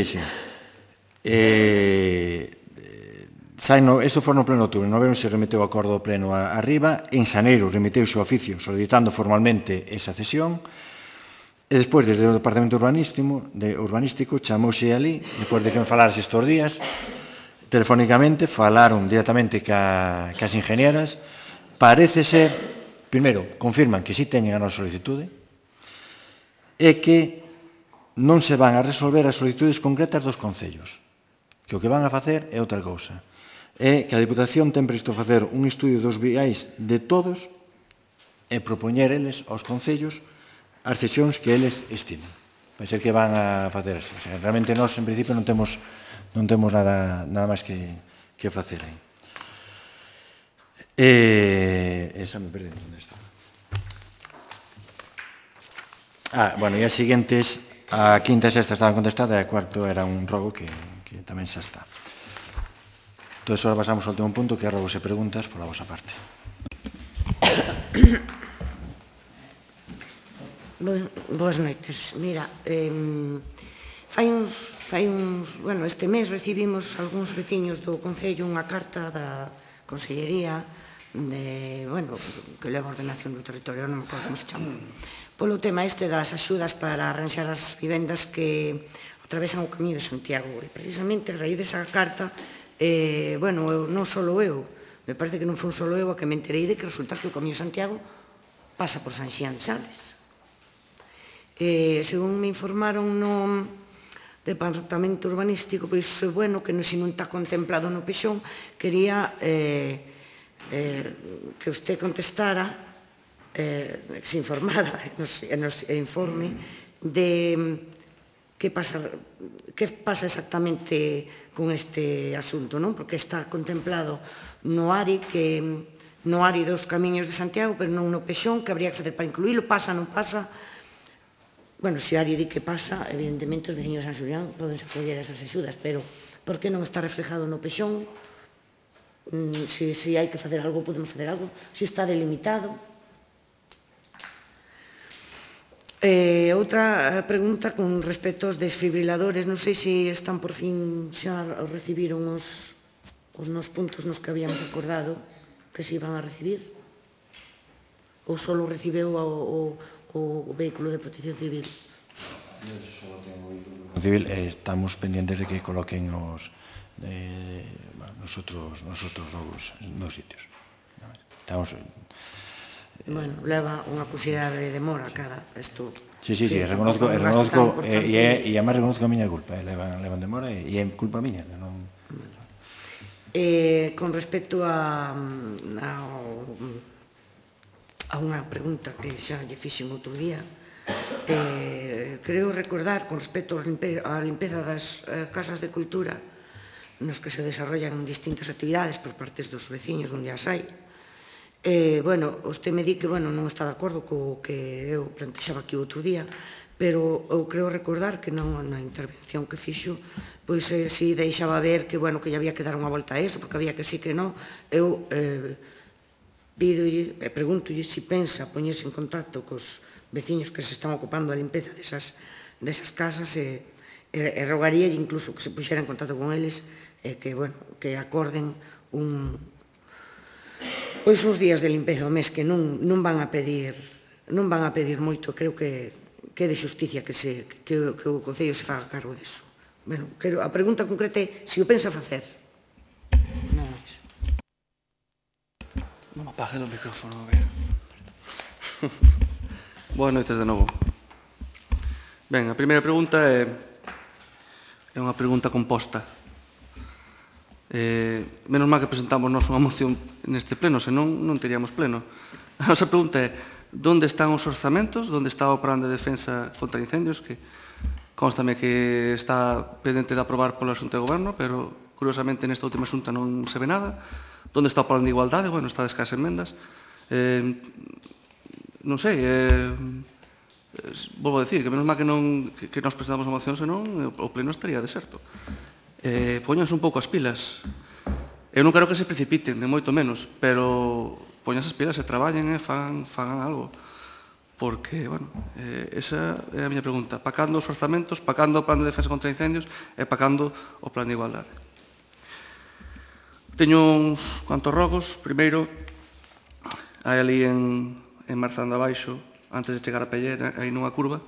Isto foi no pleno de outubro, en novembro se remeteu o acordo do pleno arriba, en xaneiro remeteuse o oficio solicitando formalmente esa cesión, e despois, desde o Departamento Urbanístico, chamouse ali, despois de que me falaras estes días, telefónicamente, falaron directamente cas ingenieras, parece ser, primeiro, confirman que si teñen a nosa solicitude, e que non se van a resolver as solicitudes concretas dos concellos, que o que van a facer é outra cousa. É que a Diputación ten previsto facer un estudio dos viais de todos e propoñer eles aos concellos as cesións que eles estimen. Vai ser que van a facer así. Realmente nós, en principio, non temos nada máis que facer aí. Esa me perdí. Onde está? Bueno, e as seguintes, a quinta e sexta estaban contestadas e a cuarto era un rogo que tamén xa está. Entón, ahora pasamos ao último punto, que é rogos e preguntas pola vosa parte. Boas noites. Mira, bueno, este mes recibimos algúns veciños do Concello unha carta da Consellería que leva a ordenación do territorio, non me acordo como se chama, polo tema este das axudas para arranxar as vivendas que atravesan o Camiño de Santiago. E precisamente, a raíz desa carta, non só eu, me parece que non foi só eu a que me enterei de que resulta que o Camiño de Santiago pasa por San Xián de Sales. Según me informaron no Departamento Urbanístico, pois, bueno, que se non está contemplado no Pexón, quería que usted contestara, que se informara, nos informe de que pasa exactamente con este asunto, non? Porque está contemplado no ARI dos Camiños de Santiago, pero non no Pexón, que habría que facer para incluílo, pasa, non pasa. Bueno, se ARI di que pasa, evidentemente os veciños de San Xulián podense acoller esas axudas, pero por que non está reflejado no Pexón? Se hai que facer algo, podemos facer algo. Se está delimitado. Outra pregunta con respecto aos desfibriladores. Non sei se están por fin xa recibiron os puntos nos que habíamos acordado que se iban a recibir, ou só recibeu o vehículo de protección civil. Civil, estamos pendientes de que coloquen os outros dos sitios. Estamos... Bueno, leva unha considerable demora cada isto. Sí, reconozco, e además reconozco a miña culpa, levan demora e é culpa miña. Con respecto a unha pregunta que xa lle fixen outro día, creo recordar, con respecto á limpeza das casas de cultura nos que se desarrollan distintas actividades por partes dos veciños onde as hai, usted me di que non está de acordo co que eu plantexaba aquí outro día, pero eu creo recordar que na intervención que fixo, pois si deixaba ver que lle había que dar unha volta a eso, porque había que sí que non. Eu pídolle e pregúntolle se pensa poñerse en contacto cos veciños que se están ocupando da limpeza desas casas e rogaríalle incluso que se puxera en contacto con eles e que acorden pois uns días de limpeza ao mes que non van a pedir moito. Creo que é de xusticia que o Concello se faga cargo disso. A pregunta concreta é se o pensa facer. Nada máis. Non apague o micrófono, Boas noites de novo. Ben, a primeira pregunta é unha pregunta composta. Menos mal que presentamos nós unha moción neste pleno, senón non teríamos pleno. A nosa pregunta é: onde están os orzamentos? Onde está o plan de defensa contra incendios? Que constame que está pendente de aprobar pola Xunta de Goberno, pero curiosamente nesta última xunta non se ve nada. Onde está o plan de igualdade? Bueno, está descas enmendas. Non sei, volvo a decir que menos mal que nos presentamos a moción, senón o pleno estaría deserto. Póñanse un pouco as pilas. Eu non quero que se precipiten, de moito menos, pero póñanse as pilas e traballen e fagan algo. Porque, esa é a miña pregunta. Pa cando os orzamentos, pa cando o plan de defensa contra incendios e pa cando o plan de igualdade. Teño uns cuantos rogos. Primeiro, hai ali en Marzando abaixo, antes de chegar a Pellera, aí nunha curva,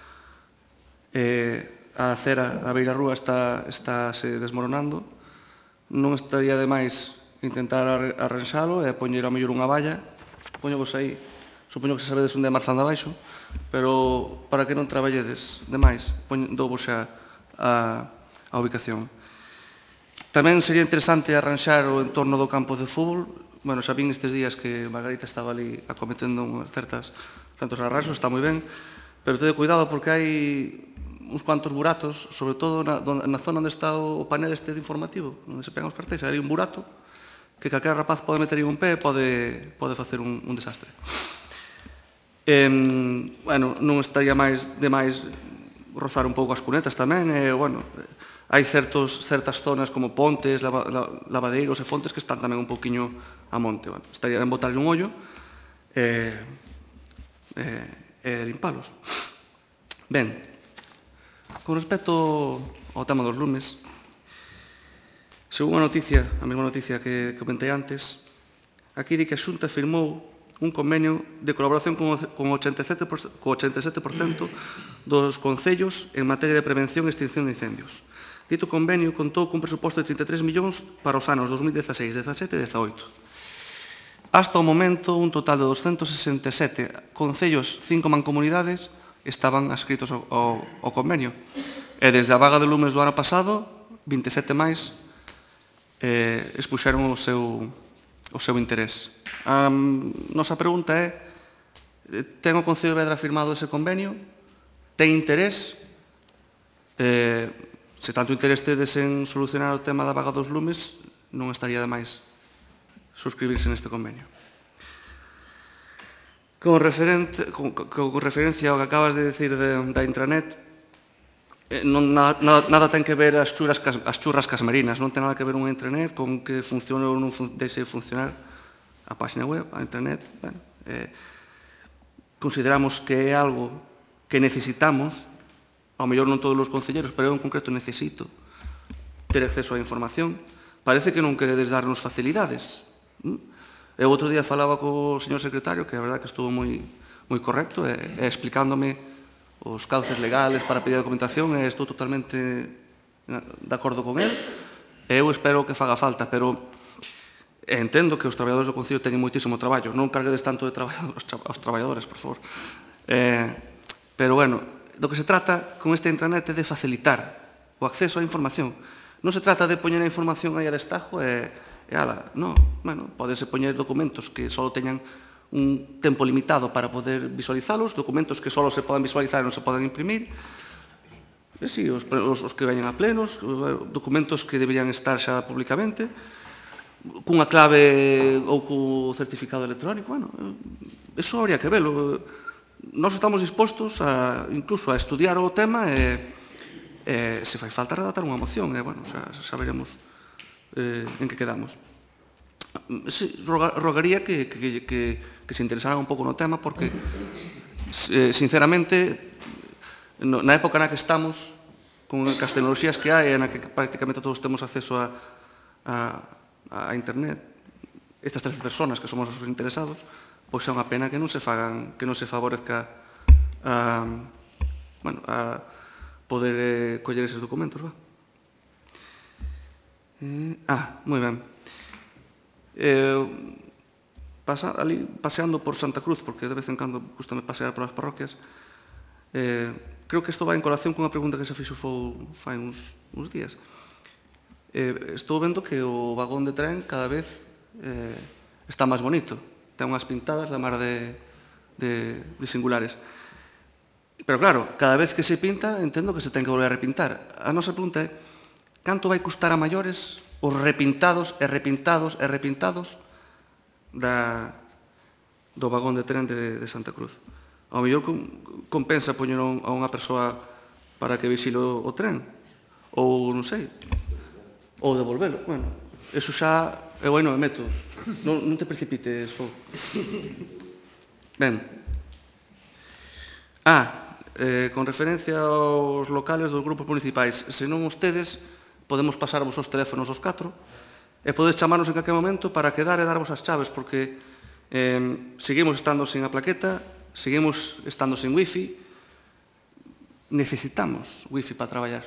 a acera, a beira rúa está se desmoronando. Non estaría de máis intentar arranxalo e poñer ao mellor unha valla. Poñovos aí, supoño que se sabedes onde é Marzando abaixo, pero para que non traballedes de máis, douvos xa a ubicación. Tamén sería interesante arranxar o entorno do campo de fútbol. Bueno, xa vin estes días que Margarita estaba ali acometendo certos arranxos, está moi ben, pero tede cuidado porque hai uns cuantos buratos, sobre todo na zona onde está o panel este de informativo, onde se pegan os cartéis, hai un burato que calquera rapaz pode meter aí un pé e pode facer un desastre. Non estaría de máis rozar un pouco as cunetas tamén, hai certas zonas como pontes, lavadeiros e fontes que están tamén un pouquiño a monte. Estaría ben botarlle un ollo e limpalos. Ben, con respecto ao tema dos lumes, según a mesma noticia que comentei antes, aquí di que a Xunta firmou un convenio de colaboración con 87% dos concellos en materia de prevención e extinción de incendios. Dito convenio contou cun presuposto de 33 millóns para os anos 2016, 17 e 18. Hasta o momento, un total de 267 concellos, 5 mancomunidades, estaban adscritos ao convenio. E desde a vaga de lumes do ano pasado, 27 máis expuxeron o seu interés. A nosa pregunta é: ten o Concello de Vedra firmado ese convenio? Ten interés? Se tanto interés tedes en solucionar o tema da vaga dos lumes, non estaría de máis suscribirse neste convenio. Con referencia ao que acabas de decir da intranet, nada ten que ver as churras cas marinas, non ten nada que ver unha intranet con que funcione ou non deixe de funcionar a página web, a intranet. Consideramos que é algo que necesitamos, ao mellor non todos os concelleros, pero eu en concreto necesito ter acceso á información. Parece que non queredes darnos facilidades. Eu outro día falaba co señor secretario, que a verdade que estuvo moi correcto, explicándome os cauces legales para pedir a documentación, e estou totalmente de acordo con él. Eu espero que faga falta, pero entendo que os traballadores do Concello teñen moitísimo traballo. Non carguedes tanto de traballo aos traballadores, por favor. Pero, bueno, do que se trata con esta intranet é de facilitar o acceso á información. Non se trata de poñer a información aí a destajo e ala, non. Bueno, podese poñer documentos que só teñan un tempo limitado para poder visualizalos, documentos que só se poden visualizar e non se poden imprimir, e si, os que veñen a plenos, documentos que deberían estar xa públicamente, cunha clave ou co certificado electrónico. Bueno, eso habría que velo. Nós estamos dispostos incluso a estudiar o tema e se fai falta redactar unha moción, e, bueno, xa veremos en que quedamos. Rogaría que se interesaran un pouco no tema, porque, sinceramente, na época na que estamos, con as tecnoloxías que hai, na que prácticamente todos temos acceso a internet, estas 13 personas que somos os interesados, pois é unha pena que non se favorezca a poder coller eses documentos. Moi ben. Paseando por Santa Cruz, porque de vez en cando gustame pasear por as parroquias, creo que isto vai en colación cunha pregunta que se fixo fai uns días. Estou vendo que o vagón de tren cada vez está máis bonito. Ten unhas pintadas da mar de singulares. Pero claro, cada vez que se pinta, entendo que se ten que volver a repintar. A nosa pregunta é: canto vai custar a maiores os repintados e repintados e repintados do vagón de tren de Santa Cruz? Ao mellor compensa poñer a unha persoa para que vixile o tren, ou non sei, ou devolvelo. Bueno, eso xa é bueno, é método. Non te precipites. Ben. Con referencia aos locales dos grupos municipais, se non ustedes, podemos pasarvos os teléfonos os 4 e podedes chamarnos en calquer momento para quedar e darvos as chaves, porque seguimos estando sin a plaqueta, seguimos estando sin wifi, necesitamos wifi para traballar.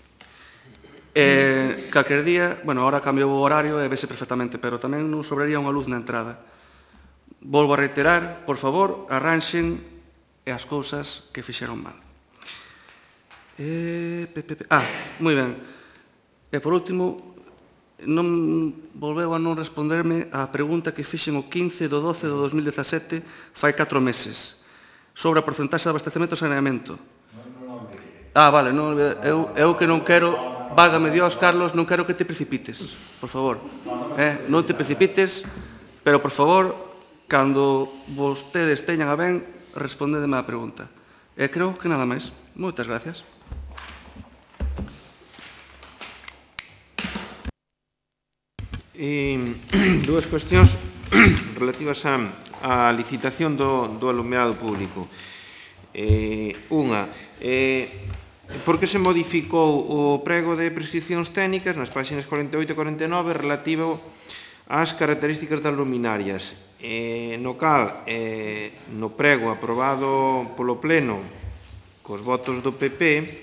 Calquer día, bueno, ahora cambiou o horario e vese perfectamente, pero tamén nos sobraría unha luz na entrada. Volvo a reiterar, por favor, arranxen as cousas que fixeron mal. Moi ben. E por último, volveu a non responderme á pregunta que fixen o 15 do 12 do 2017, fai 4 meses, sobre a porcentaxe de abastecemento e saneamento. Vale, eu que non quero, válgame Dios, Carlos, non quero que te precipites, por favor. Non te precipites, pero, por favor, cando vostedes teñan a ben, respondedeme á pregunta. E creo que nada máis. Moitas gracias. Dúas cuestións relativas á licitación do alumeado público. Unha, por que se modificou o prego de prescripcións técnicas nas páxinas 48 e 49 relativo ás características das luminarias, no cal, no prego aprobado polo Pleno cos votos do PP,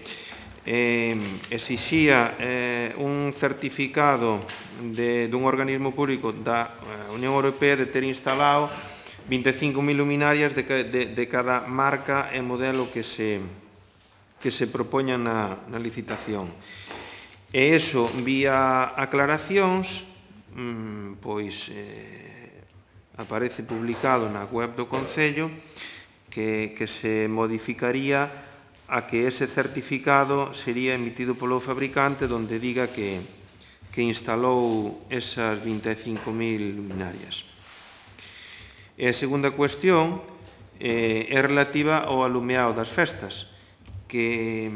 exixía un certificado dun organismo público da Unión Europea de ter instalado 25.000 luminarias de cada marca e modelo que se propoña na licitación. E iso, vía aclaracións, pois aparece publicado na web do Concello que se modificaría a que ese certificado sería emitido polo fabricante donde diga que instalou esas 25.000 luminarias. E a segunda cuestión é relativa ao alumeado das festas, que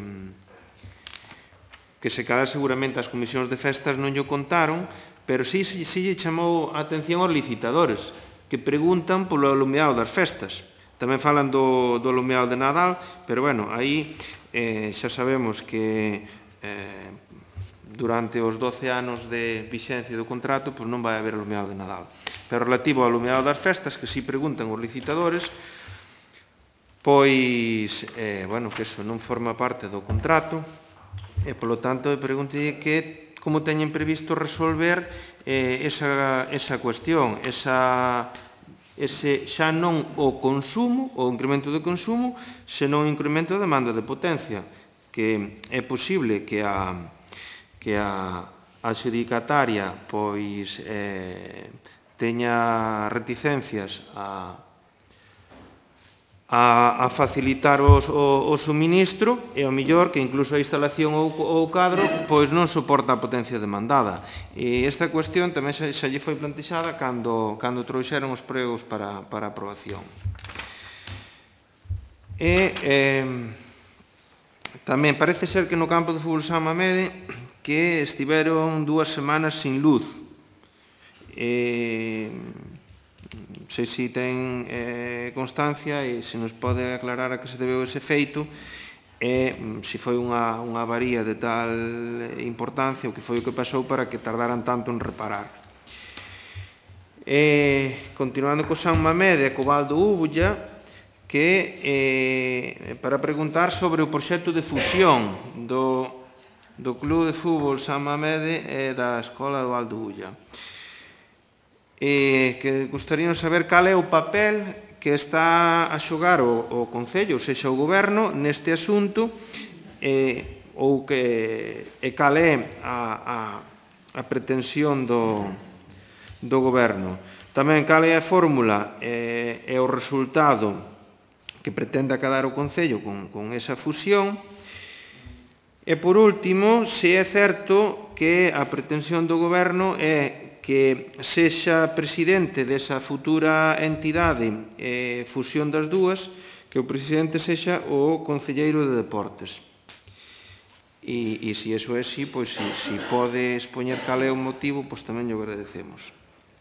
se cada seguramente as comisións de festas non lle contaron, pero sí lle chamou a atención aos licitadores, que preguntan polo alumeado das festas. Tamén falan do alumeado de Nadal, pero, bueno, aí xa sabemos que durante os 12 anos de vixencia do contrato non vai haber alumeado de Nadal. Pero relativo ao alumeado das festas, que si preguntan os licitadores, pois, bueno, que eso non forma parte do contrato, e, polo tanto, pregunte que como teñen previsto resolver esa cuestión, xa non o consumo, o incremento do consumo, senón o incremento da demanda de potencia, que é posible que a adxudicataria pois teña reticencias a facilitar o suministro e ao mellor que incluso a instalación ou o cadro pois non soporta a potencia demandada. E esta cuestión tamén xa lle foi plantexada cando trouxeron os pregos para aprobación. E tamén parece ser que no campo de fútbol San Mamede que estiveron 2 semanas sin luz. Non sei se ten constancia e se nos pode aclarar a que se debeu ese feito e se foi unha avaría de tal importancia ou que foi o que pasou para que tardaran tanto en reparar. Continuando co San Mamede e co Val do Ubulla, que para preguntar sobre o proxecto de fusión do Club de Fútbol San Mamede e da Escola do Val do Ubulla. Que gostaríamos saber cal é o papel que está a xogar o Concello, ou sexa, o Goberno, neste asunto, ou cal é a pretensión do Goberno. Tamén cal é a fórmula e o resultado que pretende acadar o Concello con esa fusión. E, por último, se é certo que a pretensión do Goberno é que sexa presidente desa futura entidade fusión das dúas, que o presidente sexa o concelleiro de Deportes. E se iso é así, pois se pode expoñer cal é o motivo, pois tamén lle agradecemos.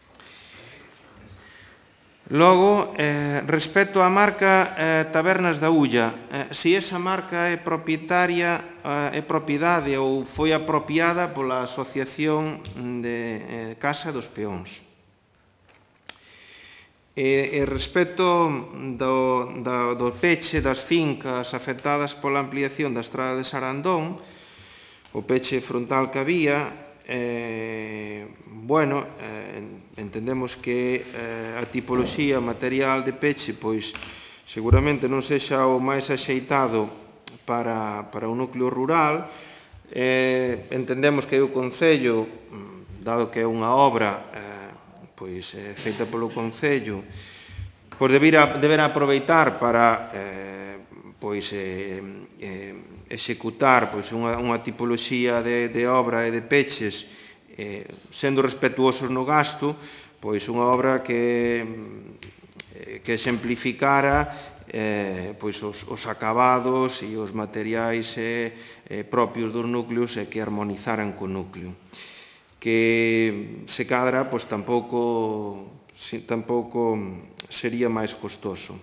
Logo, respecto á marca Tabernas da Ulla, se esa marca é propiedade ou foi apropiada pola Asociación de Casa dos Peóns. E respecto do peche das fincas afectadas pola ampliación da estrada de Sarandón, o peche frontal que había, bueno, entendemos que a tipoloxía material de peche pois seguramente non sexa o máis axeitado para o núcleo rural. Entendemos que o Concello, dado que é unha obra pois feita polo Concello, pois deberá aproveitar para pois executar pois unha tipoloxía de obra e de peches sendo respetuosos no gasto, pois unha obra que exemplificara pois os acabados e os materiais propios dos núcleos e que armonizaran co núcleo. Que se cadra, pois tampouco sería máis costoso.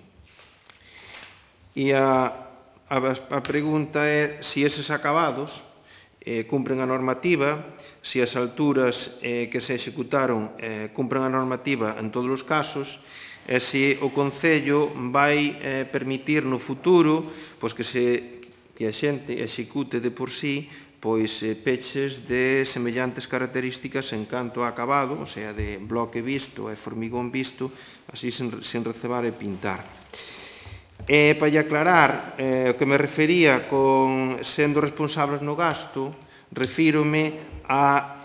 E a pregunta é se eses acabados cumpren a normativa, se as alturas que se executaron cumpren a normativa en todos os casos, e se o Concello vai permitir no futuro pois que a xente execute de por sí pois peches de semellantes características en canto a acabado, o sea, de bloque visto e formigón visto, así sen recebar e pintar. E para aclarar o que me refería con sendo responsables no gasto, refírome a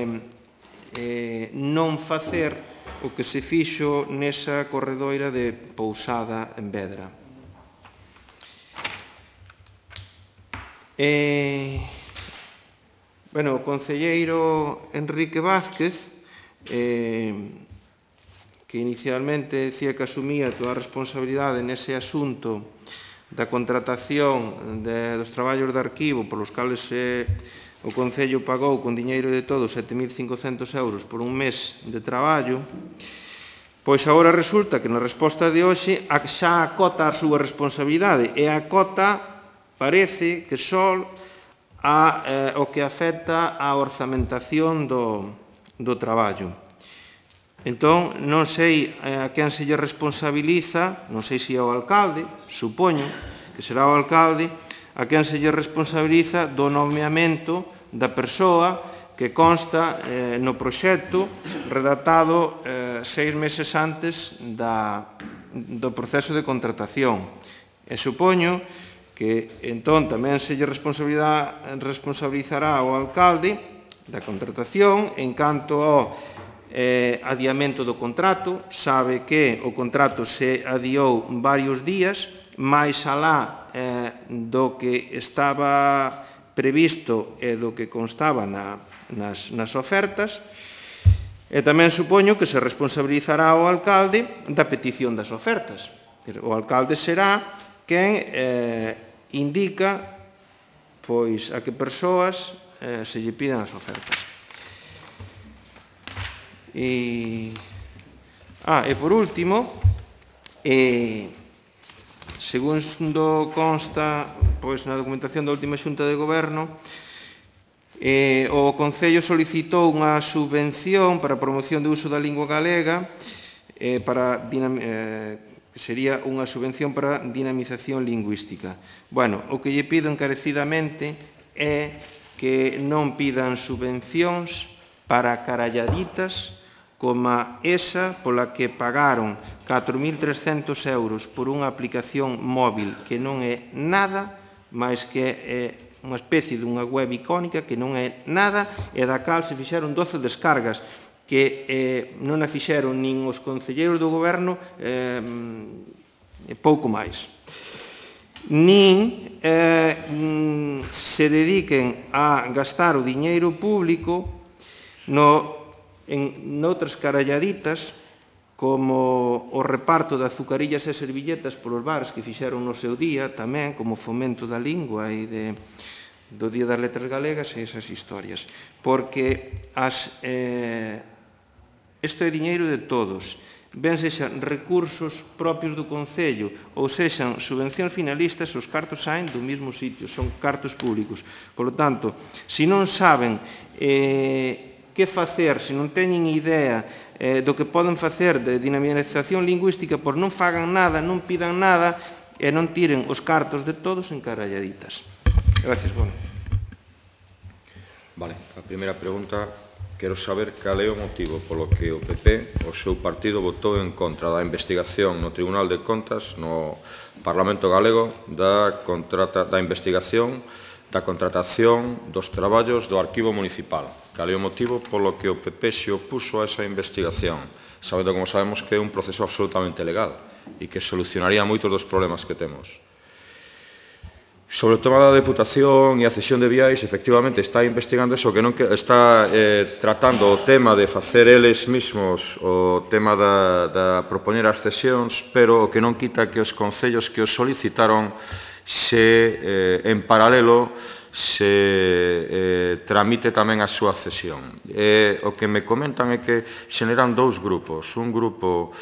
non facer o que se fixo nesa corredoira de Pousada en Vedra. Bueno, o concelleiro Enrique Vázquez, que inicialmente decía que asumía toda a responsabilidade nese asunto da contratación dos traballos de arquivo polos cales o Concello pagou con diñeiro de todos 7.500 euros por un mes de traballo, pois agora resulta que na resposta de hoxe xa acota a súa responsabilidade e acota, parece que só o que afecta á orzamentación do traballo. Entón, non sei a quen se lle responsabiliza, non sei se é o alcalde, supoño que será o alcalde, a quen se lle responsabiliza do nomeamento da persoa que consta no proxecto redactado 6 meses antes do proceso de contratación. E supoño que entón tamén se lle responsabilizará ao alcalde da contratación en canto ao adiamento do contrato. Sabe que o contrato se adiou varios días, máis alá do que estaba previsto e do que constaba nas ofertas, e tamén supoño que se responsabilizará o alcalde da petición das ofertas. O alcalde será quen indica pois a que persoas se lle pidan as ofertas. E por último, segundo consta na documentación da última Xunta de Goberno, o Concello solicitou unha subvención para a promoción do uso da lingua galega, que sería unha subvención para dinamización lingüística. Bueno, o que lle pido encarecidamente é que non pidan subvencións para caralladitas como esa pola que pagaron 4.300 euros por unha aplicación móvil que non é nada máis que unha especie dunha web icónica que non é nada e da cal se fixeron 12 descargas que non a fixeron nin os concelleiros do goberno pouco máis. Nin se dediquen a gastar o diñeiro público noutras caralladitas como o reparto de azucarillas e servilletas polos bares que fixeron no seu día tamén como fomento da lingua e do Día das Letras Galegas e esas historias, porque isto é diñeiro de todos, ben sexan recursos propios do Concello ou sexan subvencións finalistas, os cartos saen do mesmo sitio, son cartos públicos. Por lo tanto, se non saben que facer, se non teñen idea do que poden facer de dinamización lingüística, pois non fagan nada, non pidan nada e non tiren os cartos de todos en caralladitas. Gracias, bueno. Vale, a primeira pregunta, quero saber cal é o motivo polo que o PP, o seu partido, votou en contra da investigación no Tribunal de Contas, no Parlamento Galego, da investigación da contratación dos traballos do Arquivo Municipal. Cal é o motivo polo que o PP se opuso a esa investigación, sabendo, como sabemos, que é un proceso absolutamente legal e que solucionaría moitos dos problemas que temos. Sobre o tema da Deputación e a cesión de viais, efectivamente, está investigando eso, que non está tratando o tema de facer eles mesmos o tema da propoñer as cesións, pero o que non quita que os concellos que os solicitaron en paralelo se tramite tamén a súa cesión. O que me comentan é que xeneran dous grupos. Un grupo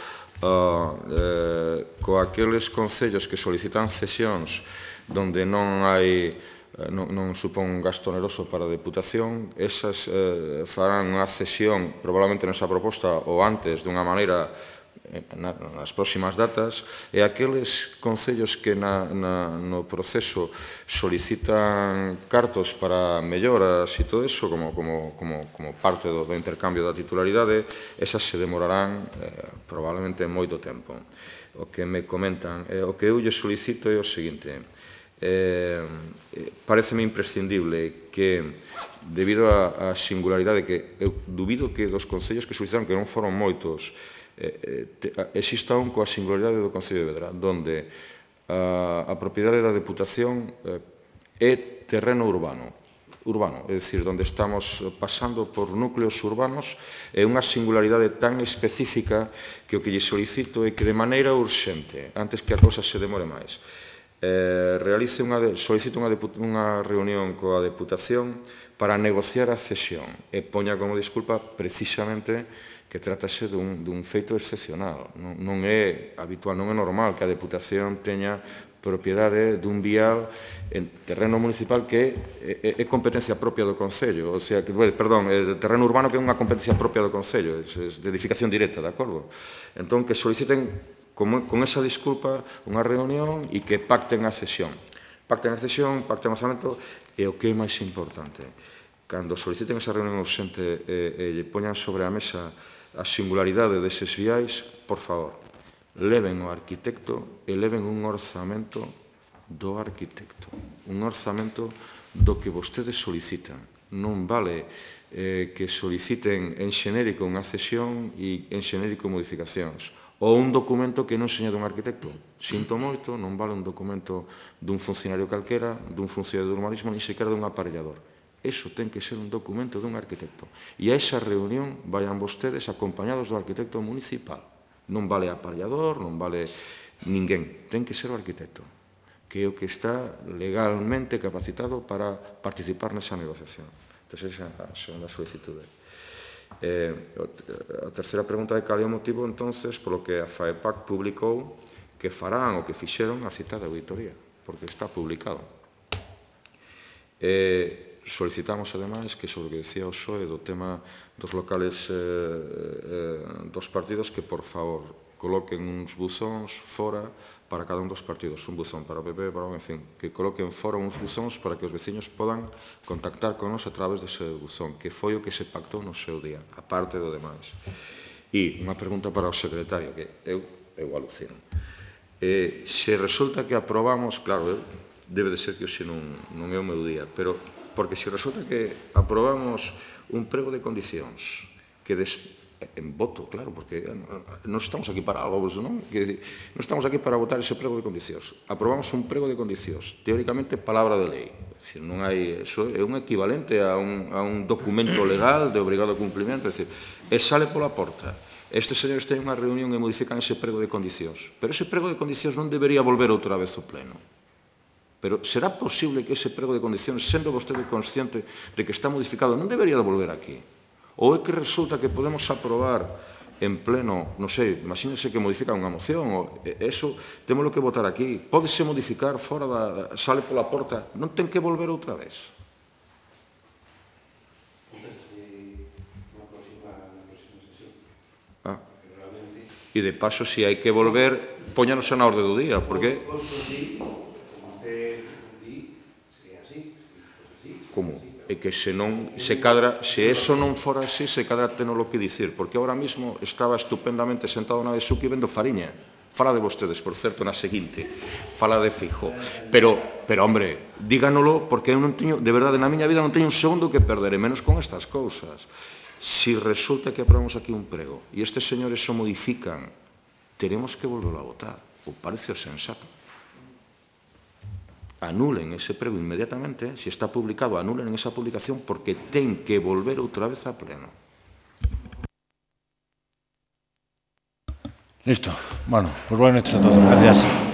co aqueles concellos que solicitan cesións donde non supón un gasto oneroso para a Deputación, esas farán unha cesión probablemente nesa proposta ou antes dunha maneira nas próximas datas, e aqueles concellos que no proceso solicitan cartos para melloras e todo iso como parte do intercambio da titularidade, esas se demorarán probablemente moito tempo. O que me comentan, o que eu lle solicito é o seguinte: pareceme imprescindible que, debido á singularidade que eu dubido que dos concellos que solicitaron, que non foron moitos, exista un coa singularidade do Concello de Vedra, donde a propiedade da Deputación é terreno urbano, é dicir, onde estamos pasando por núcleos urbanos, é unha singularidade tan específica que o que lle solicito é que de maneira urxente, antes que a cousa se demore máis, solicito unha reunión coa Deputación para negociar a cesión e poña como disculpa precisamente que trátase dun feito excepcional. Non é habitual, non é normal que a Deputación teña propiedade dun vial en terreno municipal que é competencia propia do Concello, o sea, perdón, terreno urbano que é unha competencia propia do Concello, é de edificación directa, de acordo? Entón, que soliciten con esa disculpa unha reunión e que pacten a cesión. Pacten a cesión, pacten o orzamento, e o que é máis importante, cando soliciten esa reunión urxente e lle poñan sobre a mesa a singularidade deses viais, por favor, leven o arquitecto e leven un orzamento do arquitecto, un orzamento do que vostedes solicitan. Non vale que soliciten en xenérico unha cesión e en xenérico modificacións, ou un documento que non seña dun arquitecto. Sinto moito, non vale un documento dun funcionario calquera, dun funcionario de urbanismo, ni sequera dun aparellador. Eso ten que ser un documento dun arquitecto. E a esa reunión vayan vostedes acompañados do arquitecto municipal. Non vale aparellador, non vale ninguén. Ten que ser o arquitecto, que é o que está legalmente capacitado para participar nesa negociación. Entón, esa é a segunda solicitude. A terceira pregunta é cal é o motivo, entonces, polo que a FAEPAC publicou que farán o que fixeron a citada auditoría, porque está publicado. Solicitamos, ademais, que sobre o que decía o PSOE do tema dos locales dos partidos, que, por favor, coloquen uns buzóns fora para cada un dos partidos, un buzón para o PP, para o, en fin, que coloquen fora uns buzóns para que os veciños podan contactar con nos a través dese buzón, que foi o que se pactou no seu día, a parte do demais. E unha pregunta para o secretario, que eu alucino. Se resulta que aprobamos, claro, debe de ser que hoxe non é o meu día, pero porque se resulta que aprobamos un prego de condicións que en voto, claro, porque non estamos aquí para algo, non? Non estamos aquí para votar ese prego de condicións. Aprobamos un prego de condicións, teóricamente palabra de lei. Non hai, eso é un equivalente a un documento legal de obrigado cumplimento, e sale pola porta. Estes señores teñen unha reunión e modifican ese prego de condicións. Pero ese prego de condicións non debería volver outra vez ao pleno. Pero será posible que ese prego de condicións, sendo vostede consciente de que está modificado, non debería de volver aquí? Ou é que resulta que podemos aprobar en pleno, non sei, imagínense que modifican unha moción, ou eso, temos que votar aquí, pódese modificar fora sale pola porta, non ten que volver outra vez? E de paso, se hai que volver, póñanos na orde do día, porque... Como? É que se eso non fora así, se cadra tenolo que dicir, porque ahora mismo estaba estupendamente sentado na de Suki vendo fariña. Fala de vostedes, por certo, na seguinte. Fala de Feijóo. Pero, hombre, díganolo, porque eu non teño, de verdade, na miña vida non teño un segundo que perder, e menos con estas cousas. Si resulta que aprobamos aquí un prego, e estes señores o modifican, teremos que volverlo a votar. O parece sensato. Anulen ese prego inmediatamente, se está publicado, anulen esa publicación, porque ten que volver outra vez a pleno. Listo. Bueno, pues buenas noches a todos. Gracias.